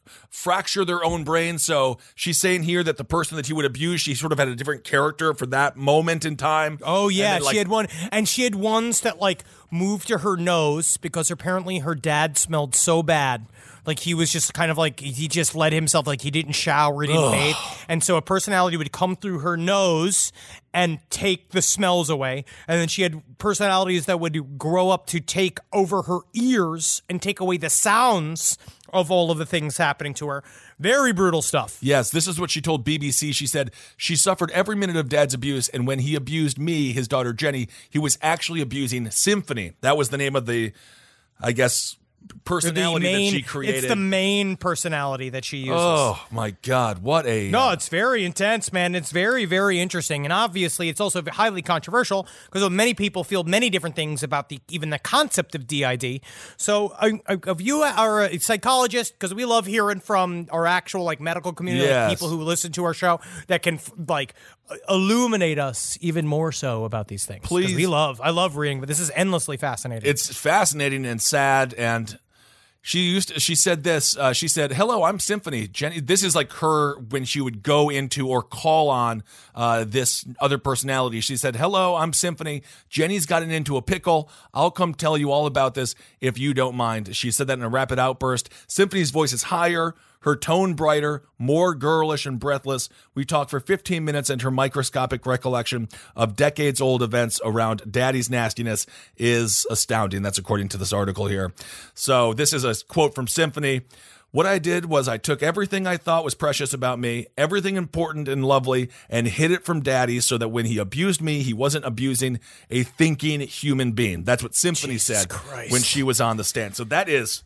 fracture their own brain. So she's saying here that the person that he would abuse, she sort of had a different character for that moment in time. Oh yeah, then, like, she had one, and she had ones that like moved to her nose because apparently her dad smelled so bad. Like he was just kind of like, he just let himself, like he didn't shower, he didn't bathe. And so a personality would come through her nose and take the smells away. And then she had personalities that would grow up to take over her ears and take away the sounds of all of the things happening to her. Very brutal stuff. Yes, this is what she told B B C. She said, she suffered every minute of Dad's abuse, and when he abused me, his daughter Jenny, he was actually abusing Symphony. That was the name of the, I guess, personality main, that she created. It's the main personality that she uses. Oh, my God. What a... No, it's very intense, man. It's very, very interesting. And obviously, it's also highly controversial because many people feel many different things about the even the concept of D I D. So uh, if you are a psychologist, because we love hearing from our actual like medical community, Yes. like, people who listen to our show that can like illuminate us even more so about these things. 'Cause Please. We love, I love reading, but this is endlessly fascinating. It's fascinating and sad, and she used to, she said this, uh, she said, hello, I'm Symphony. Jenny, this is like her when she would go into or call on uh, this other personality. She said, hello, I'm Symphony. Jenny's gotten into a pickle. I'll come tell you all about this if you don't mind. She said that in a rapid outburst. Symphony's voice is higher, her tone brighter, more girlish and breathless. We talked for fifteen minutes, and her microscopic recollection of decades-old events around Daddy's nastiness is astounding. That's according to this article here. So this is a quote from Symphony. What I did was I took everything I thought was precious about me, everything important and lovely, and hid it from Daddy so that when he abused me, he wasn't abusing a thinking human being. That's what Symphony Jesus said Christ. when she was on the stand. So that is...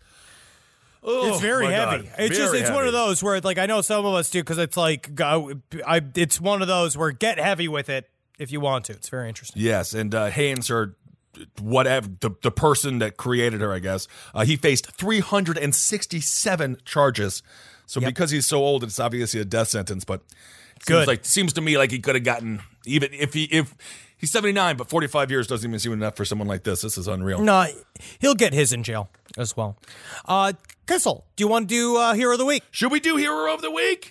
Oh, it's very my heavy. God. It's just Very it's one heavy. of those where like I know some of us do because it's like I, I it's one of those where get heavy with it if you want to. It's very interesting. Yes, and uh, Haynes, her whatever the the person that created her, I guess, uh, he faced three hundred sixty-seven charges. So Yep. because he's so old, it's obviously a death sentence. But it Good. seems like seems to me like he could have gotten even if he if he's seventy-nine, but forty-five years doesn't even seem enough for someone like this. This is unreal. No, he'll get his in jail as well. Uh, Kissel, do you want to do uh, Hero of the Week? Should we do Hero of the Week?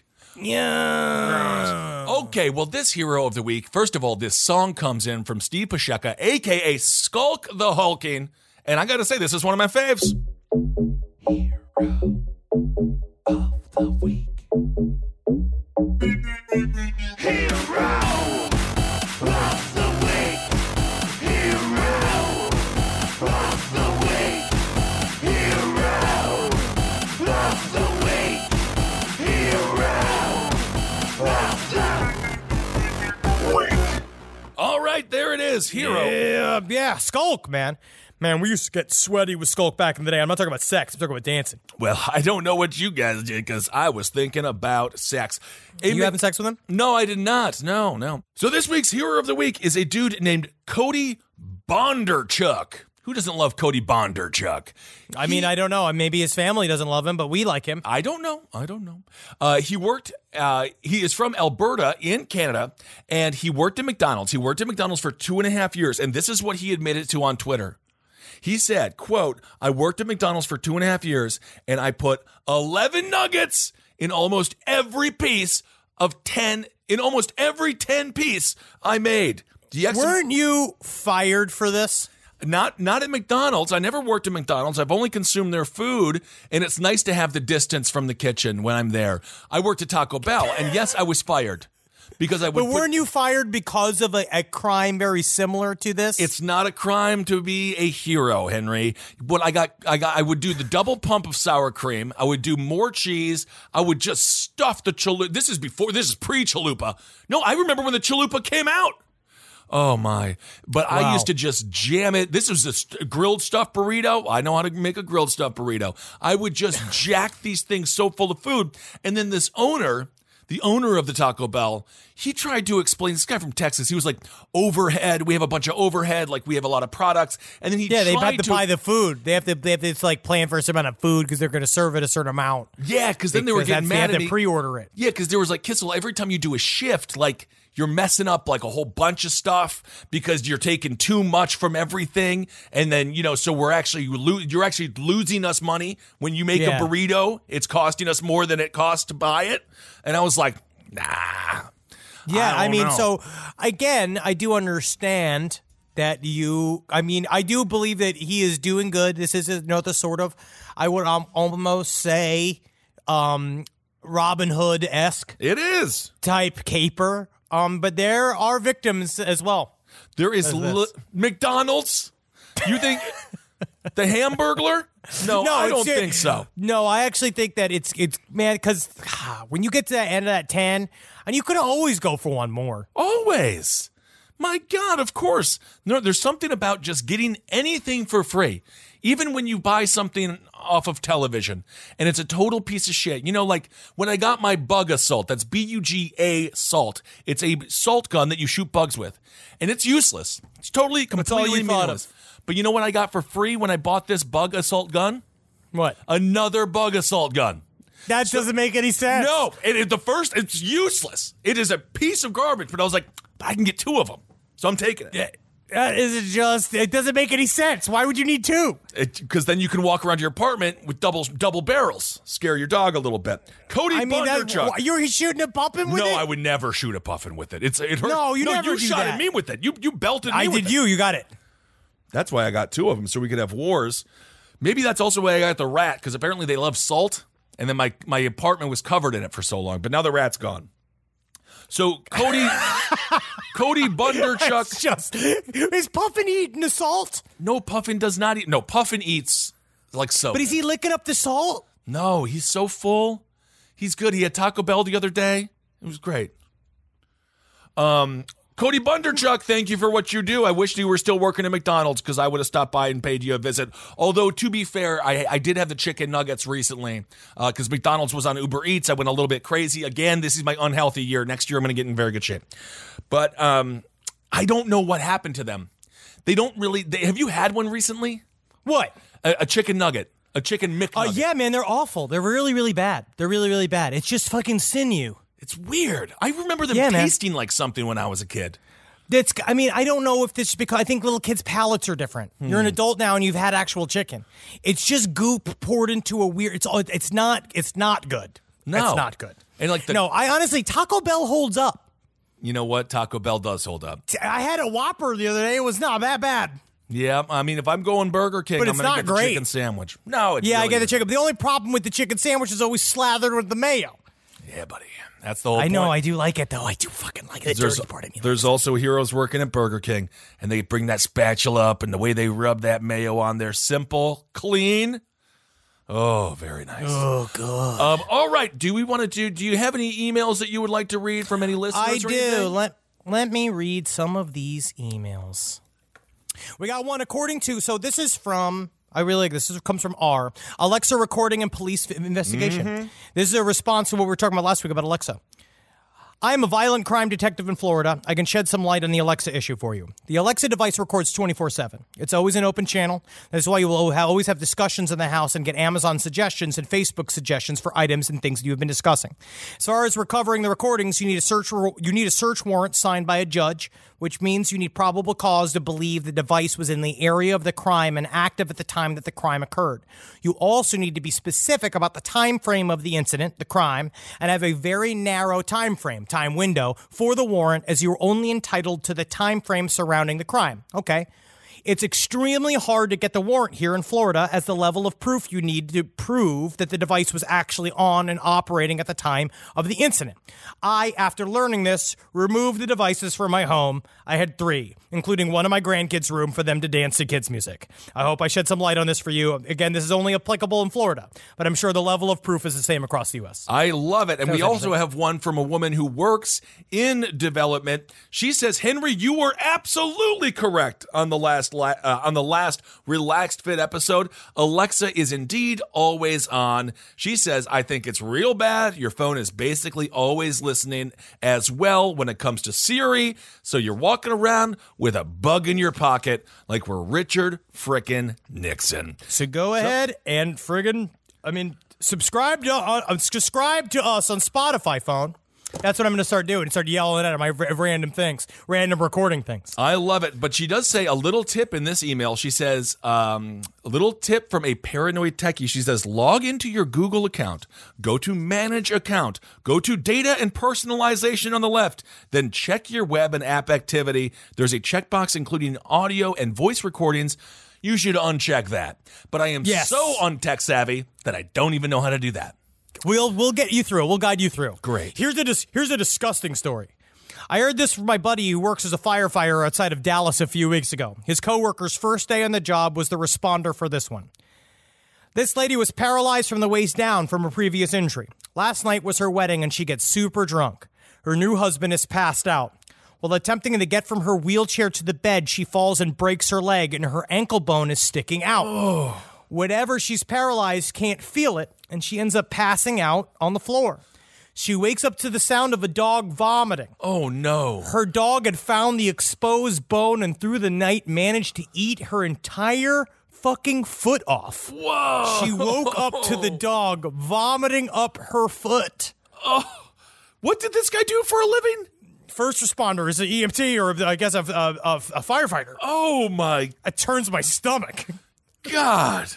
Yeah. Okay, well, this Hero of the Week, first of all, this song comes in from Steve Pasheka, a k a. Skulk the Hulking. And I got to say, this is one of my faves. Hero of the week. Hero of the week. Hero of the week. Hero of the week. Hero of the week. All right, there it is, Hero. Yeah, yeah, Skulk, man. Man, we used to get sweaty with Skulk back in the day. I'm not talking about sex. I'm talking about dancing. Well, I don't know what you guys did because I was thinking about sex. Hey, you ma- having sex with him? No, I did not. No, no. So this week's Hero of the Week is a dude named Cody Bondarchuk. Who doesn't love Cody Bondarchuk? I mean, I don't know. Maybe his family doesn't love him, but we like him. I don't know. I don't know. Uh, he worked, uh, he is from Alberta in Canada, and he worked at McDonald's. He worked at McDonald's for two and a half years, and this is what he admitted to on Twitter. He said, quote, I worked at McDonald's for two and a half years, and I put eleven nuggets in almost every piece of ten, in almost every ten piece I made. The ex- Weren't you fired for this? Not not at McDonald's. I never worked at McDonald's. I've only consumed their food, and it's nice to have the distance from the kitchen when I'm there. I worked at Taco Bell, and yes, I was fired because I would. But put- weren't you fired because of a, a crime very similar to this? It's not a crime to be a hero, Henry. What I got, I got, I would do the double pump of sour cream. I would do more cheese. I would just stuff the chalupa. This is before. This is pre-chalupa. No, I remember when the chalupa came out. Oh my. But I Wow. used to just jam it. This was a st- grilled stuffed burrito. I know how to make a grilled stuffed burrito. I would just jack these things so full of food. And then this owner, the owner of the Taco Bell, he tried to explain, this guy from Texas, he was like, overhead, we have a bunch of overhead, like we have a lot of products. And then he yeah, they tried have to, buy the food. They have to. They have to it's like plan for a certain amount of food because they're going to serve it a certain amount. Yeah, because then they were Because getting that's- mad they at have me. to pre-order it. Yeah, because there was like, Kissel, every time you do a shift, like you're messing up like a whole bunch of stuff because you're taking too much from everything. And then, you know, so we're actually, you're actually losing us money. When you make Yeah. a burrito, it's costing us more than it costs to buy it. And I was like, nah. Yeah, I I, don't mean, know. so again, I do understand that you, I mean, I do believe that he is doing good. This is, you know, the sort of, I would um, almost say, um, Robin Hood-esque It is. type caper. Um, but there are victims as well. There is As li- this. McDonald's. You think the Hamburglar? No, No, I it's- don't think so. No, I actually think that it's, it's man, because when you get to the end of that ten, and you could always go for one more. Always. My God, of course. No, there's something about just getting anything for free. Even when you buy something off of television and it's a total piece of shit. You know, like when I got my Bug Assault, that's B U G A salt. It's a salt gun that you shoot bugs with. And it's useless. It's totally, all completely you thought of. meaningless. But you know what I got for free when I bought this Bug Assault gun? What? Another Bug Assault gun. That doesn't make any sense. No, it, it- the first, it's useless. It is a piece of garbage, but I was like, I can get two of them. So I'm taking it. That is just, it doesn't make any sense. Why would you need two? Because then you can walk around your apartment with double double barrels, scare your dog a little bit. Cody I mean, that, Bunderchuck. wh- you're shooting a puppet with No, it? I would never shoot a puffin with it. It's it hurt. No, you never you do shot that. at me with it. You you belted me I with did it. you. You got it. That's why I got two of them, so we could have wars. Maybe that's also why I got the rat, because apparently they love salt, and then my, my apartment was covered in it for so long, but now the rat's gone. So Cody Cody Bunderchuck. It's just, is Puffin eating the salt? No, Puffin does not eat. No, Puffin eats like soap. But is he licking up the salt? No, he's so full. He's good. He had Taco Bell the other day. It was great. Um, Cody Bunderchuck, thank you for what you do. I wish you were still working at McDonald's because I would have stopped by and paid you a visit. Although, to be fair, I, I did have the chicken nuggets recently because uh, McDonald's was on Uber Eats. I went a little bit crazy. Again, this is my unhealthy year. Next year, I'm going to get in very good shape. But um, I don't know what happened to them. They don't really... They, have you had one recently? What? A, a chicken nugget. A chicken Uh, McNugget. yeah, man, they're awful. They're really, really bad. They're really, really bad. It's just fucking sinew. It's weird. I remember them Yeah, man. tasting like something when I was a kid. That's. I mean, I don't know if this is because I think little kids' palates are different. You're an Hmm. adult now and you've had actual chicken. It's just goop poured into a weird. It's all. It's not. It's not good. No. it's not good. And like the, No, I honestly, Taco Bell holds up. you know what? Taco Bell does hold up. I had a Whopper the other day. It was not that bad. Yeah, I mean, if I'm going Burger King, But I'm it's going to not get the great. chicken sandwich. No, it Yeah, I really get the isn't. chicken. The only problem with the chicken sandwich is always slathered with the mayo. Yeah, buddy. That's the whole I point. know. I do like it though. I do fucking like it. The There's, dirty part of me. there's also heroes working at Burger King, and they bring that spatula up, and the way they rub that mayo on there, simple, clean. Oh, very nice. Oh god. Um, all right. Do we want to do? Do you have any emails that you would like to read from any listeners? I or do. anything? Let Let me read some of these emails. We got one according to. So this is from. I really like this. This comes from R. Alexa recording and police investigation. This is a response to what we were talking about last week about Alexa. I am a violent crime detective in Florida. I can shed some light on the Alexa issue for you. The Alexa device records twenty-four seven. It's always an open channel. That's why you will always have discussions in the house and get Amazon suggestions and Facebook suggestions for items and things that you have been discussing. As far as recovering the recordings, you need a search you need a search warrant signed by a judge, which means you need probable cause to believe the device was in the area of the crime and active at the time that the crime occurred. You also need to be specific about the time frame of the incident, the crime, and have a very narrow time frame, time window for the warrant, as you're only entitled to the time frame surrounding the crime. Okay. It's extremely hard to get the warrant here in Florida, as the level of proof you need to prove that the device was actually on and operating at the time of the incident. I, after learning this, removed the devices from my home. I had three, including one in my grandkids' room for them to dance to kids' music. I hope I shed some light on this for you. Again, this is only applicable in Florida, but I'm sure the level of proof is the same across the U S. I love it. And we Sounds also have one from a woman who works in development. She says, Henry, you were absolutely correct on the last la- uh, on the last Relaxed Fit episode. Alexa is indeed always on. She says, I think it's real bad. Your phone is basically always listening as well when it comes to Siri. So you're walking around with a bug in your pocket like we're Richard frickin' Nixon. So go ahead and friggin', I mean, subscribe to uh, subscribe to us on Spotify phone. That's what I'm going to start doing. Start yelling at my r- random things, random recording things. I love it. But she does say a little tip in this email. She says, um, a little tip from a paranoid techie. She says, log into your Google account, go to manage account, go to data and personalization on the left, then check your web and app activity. There's a checkbox including audio and voice recordings. You should uncheck that. But I am Yes. so untech savvy that I don't even know how to do that. We'll we'll get you through. We'll guide you through. Great. Here's a dis- here's a disgusting story. I heard this from my buddy who works as a firefighter outside of Dallas a few weeks ago. His coworker's first day on the job was the responder for this one. This lady was paralyzed from the waist down from a previous injury. Last night was her wedding and she gets super drunk. Her new husband is passed out. While attempting to get from her wheelchair to the bed, she falls and breaks her leg and her ankle bone is sticking out. Oh. Whatever she's paralyzed can't feel it, and she ends up passing out on the floor. She wakes up to the sound of a dog vomiting. Oh, no. Her dog had found the exposed bone and through the night managed to eat her entire fucking foot off. Whoa. She woke up to the dog vomiting up her foot. Oh, what did this guy do for a living? First responder is an E M T or I guess a, a, a, a firefighter. Oh, my It turns my stomach. God.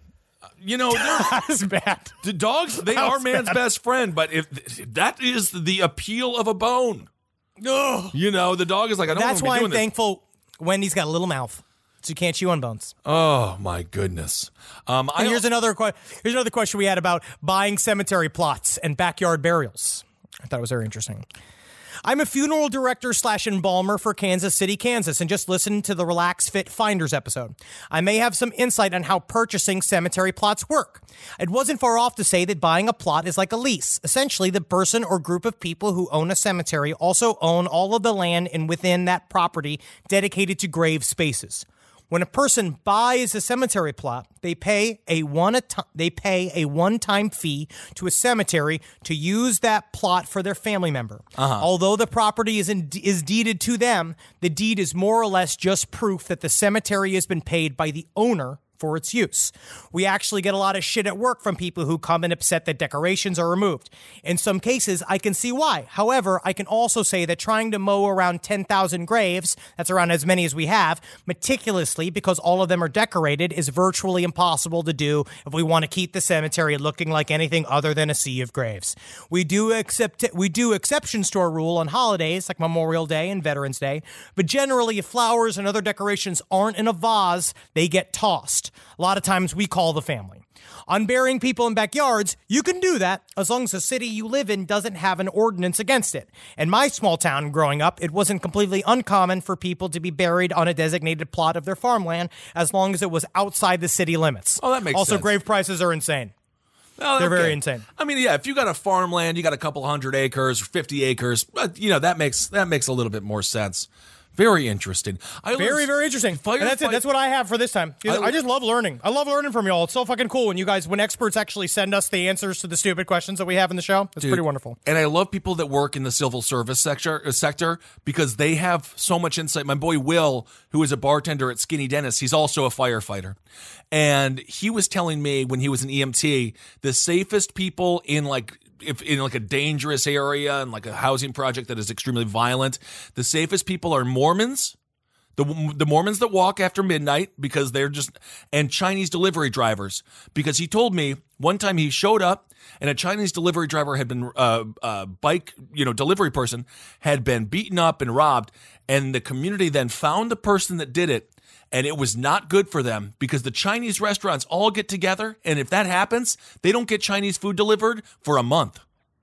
You know, That's bad. the dogs, they That are was man's bad. best friend, but if that is the appeal of a bone, Ugh. you know, the dog is like, I don't That's want why to be I'm doing thankful Wendy's got a little mouth, so you can't chew on bones. this. Oh, my goodness. Um, I And here's another que- here's another question we had about buying cemetery plots and backyard burials. I thought it was very interesting. I'm a funeral director slash embalmer for Kansas City, Kansas, and just listened to the Relax Fit Finders episode. I may have some insight on how purchasing cemetery plots work. It wasn't far off to say that buying a plot is like a lease. Essentially, the person or group of people who own a cemetery also own all of the land and within that property dedicated to grave spaces. When a person buys a cemetery plot, they pay a one a t- they pay a one-time fee to a cemetery to use that plot for their family member. Uh-huh. Although the property is in, is deeded to them, the deed is more or less just proof that the cemetery has been paid by the owner for its use. We actually get a lot of shit at work from people who come and upset that decorations are removed. In some cases, I can see why. However, I can also say that trying to mow around ten thousand graves, that's around as many as we have, meticulously because all of them are decorated is virtually impossible to do if we want to keep the cemetery looking like anything other than a sea of graves. We do accept we do exceptions to our rule on holidays like Memorial Day and Veterans Day, but generally if flowers and other decorations aren't in a vase, they get tossed. A lot of times we call the family. On burying people in backyards, you can do that as long as the city you live in doesn't have an ordinance against it. In my small town growing up, it wasn't completely uncommon for people to be buried on a designated plot of their farmland as long as it was outside the city limits. Oh, that makes also, sense. Also, grave prices are insane. Oh, They're okay. very insane. I mean, yeah, if you got a farmland, you got a couple hundred acres, fifty acres, but you know that makes that makes a little bit more sense. Very interesting. I Very, learned very interesting. Firefight- And that's it. That's what I have for this time. I- I, just love learning. I love learning from y'all. It's so fucking cool when you guys, when experts actually send us the answers to the stupid questions that we have in the show. It's Dude, pretty wonderful. And I love people that work in the civil service sector, uh, sector because they have so much insight. My boy Will, who is a bartender at Skinny Dennis, he's also a firefighter. And he was telling me when he was an E M T, the safest people in like if in like a dangerous area and like a housing project that is extremely violent, the safest people are Mormons. The the Mormons that walk after midnight because they're just, and Chinese delivery drivers. Because he told me one time he showed up and a Chinese delivery driver had been, uh, uh, bike, you know, delivery person had been beaten up and robbed. And the community then found the person that did it. And it was not good for them because the Chinese restaurants all get together. And if that happens, they don't get Chinese food delivered for a month.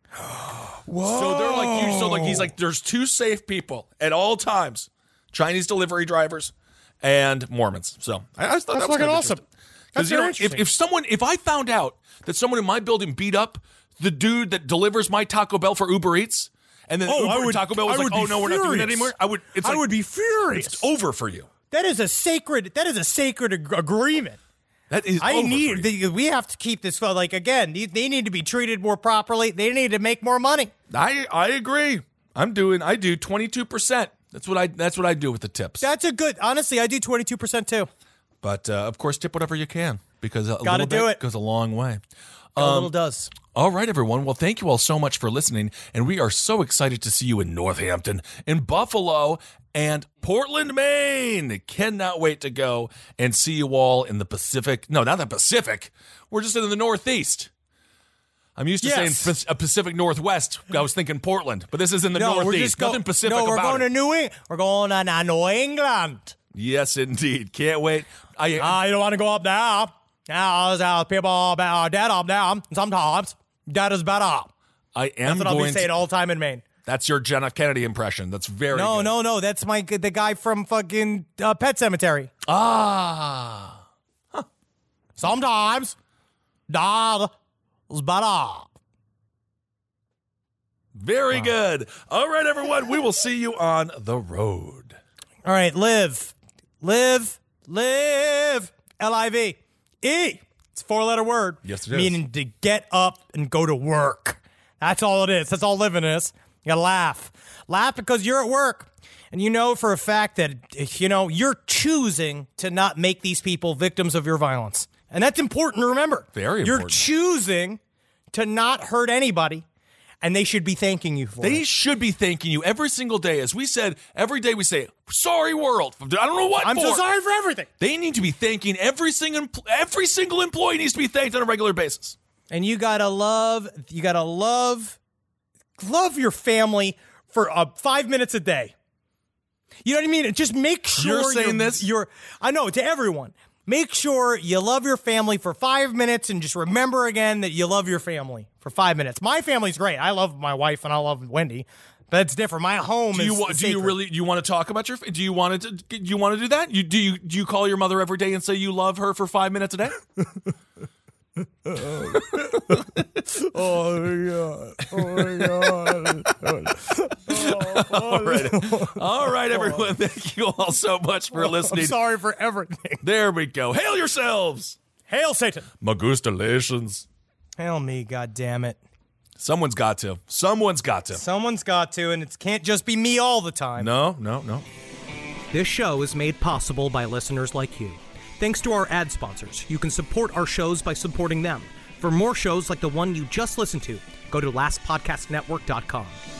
Whoa. So they're like, you, so like, he's like, there's two safe people at all times. Chinese delivery drivers and Mormons. So I, I just thought That's that was fucking kind of awesome. Because That's you very know, if, interesting. if someone, if I found out that someone in my building beat up the dude that delivers my Taco Bell for Uber Eats, and then Oh, I Uber would- Taco Bell was I like, would "Oh be no, we're not doing that furious. anymore," I would. It's I like, would be furious. It's over for you. That is a sacred. That is a sacred ag- agreement. That is. I over need. For you. The, we have to keep this. Like again, they, they need to be treated more properly. They need to make more money. I I agree. I'm doing. I do twenty-two percent. That's what I. That's what I do with the tips. That's a good. Honestly, I do twenty two percent too. But uh, of course, tip whatever you can. because a Gotta little do bit it. goes a long way. A little does. All right, everyone. Well, thank you all so much for listening, and we are so excited to see you in Northampton, in Buffalo, and Portland, Maine. Cannot wait to go and see you all in the Pacific. No, not the Pacific. We're just in the Northeast. I'm used to Yes. saying Pac- a Pacific Northwest. I was thinking Portland, but this is in the no, Northeast. we're just go- Nothing Pacific No, we're about going it. to New England. We're going to uh, New England. Yes, indeed. Can't wait. I Ah, you don't want to go up there. Now, uh, people are dead up there. Sometimes that is better. I am That's what I'll be going saying to. all the time in Maine. That's your Jenna Kennedy impression. That's very No, good. no, no. That's my the guy from fucking uh, Pet Cemetery. Ah. Sometimes that is better. Very good. All right, everyone. We will see you on the road. All right, live. Live. Live. L I V. E. It's a four-letter word. Yes, it is. Meaning to get up and go to work. That's all it is. That's all living is. You gotta laugh. Laugh because you're at work. And you know for a fact that, you know, you're choosing to not make these people victims of your violence. And that's important to remember. Very You're important. choosing to not hurt anybody, and they should be thanking you for They it. should be thanking you every single day. As we said, every day we say, sorry, world. I don't know what I'm for. so sorry for everything. They need to be thanking every single every single employee needs to be thanked on a regular basis. And you gotta love, you gotta love, love your family for uh, five minutes a day. You know what I mean? Just make sure You're saying this? You're, I know, to everyone. Make sure you love your family for five minutes and just remember again that you love your family for five minutes. My family's great. I love my wife and I love Wendy, but it's different. My home Do is you wa- do you sacred. really do you want to talk about your do you want to do you want to do that? You do you do you call your mother every day and say you love her for five minutes a day? Oh my god! Oh my god! All right, all right, everyone. Thank you all so much for listening. I'm sorry for everything. There we go. Hail yourselves, Hail Satan! Magustalations. Hail me! God damn it! Someone's got to. Someone's got to. Someone's got to, and it can't just be me all the time. No, no, no. This show is made possible by listeners like you. Thanks to our ad sponsors, you can support our shows by supporting them. For more shows like the one you just listened to, go to last podcast network dot com.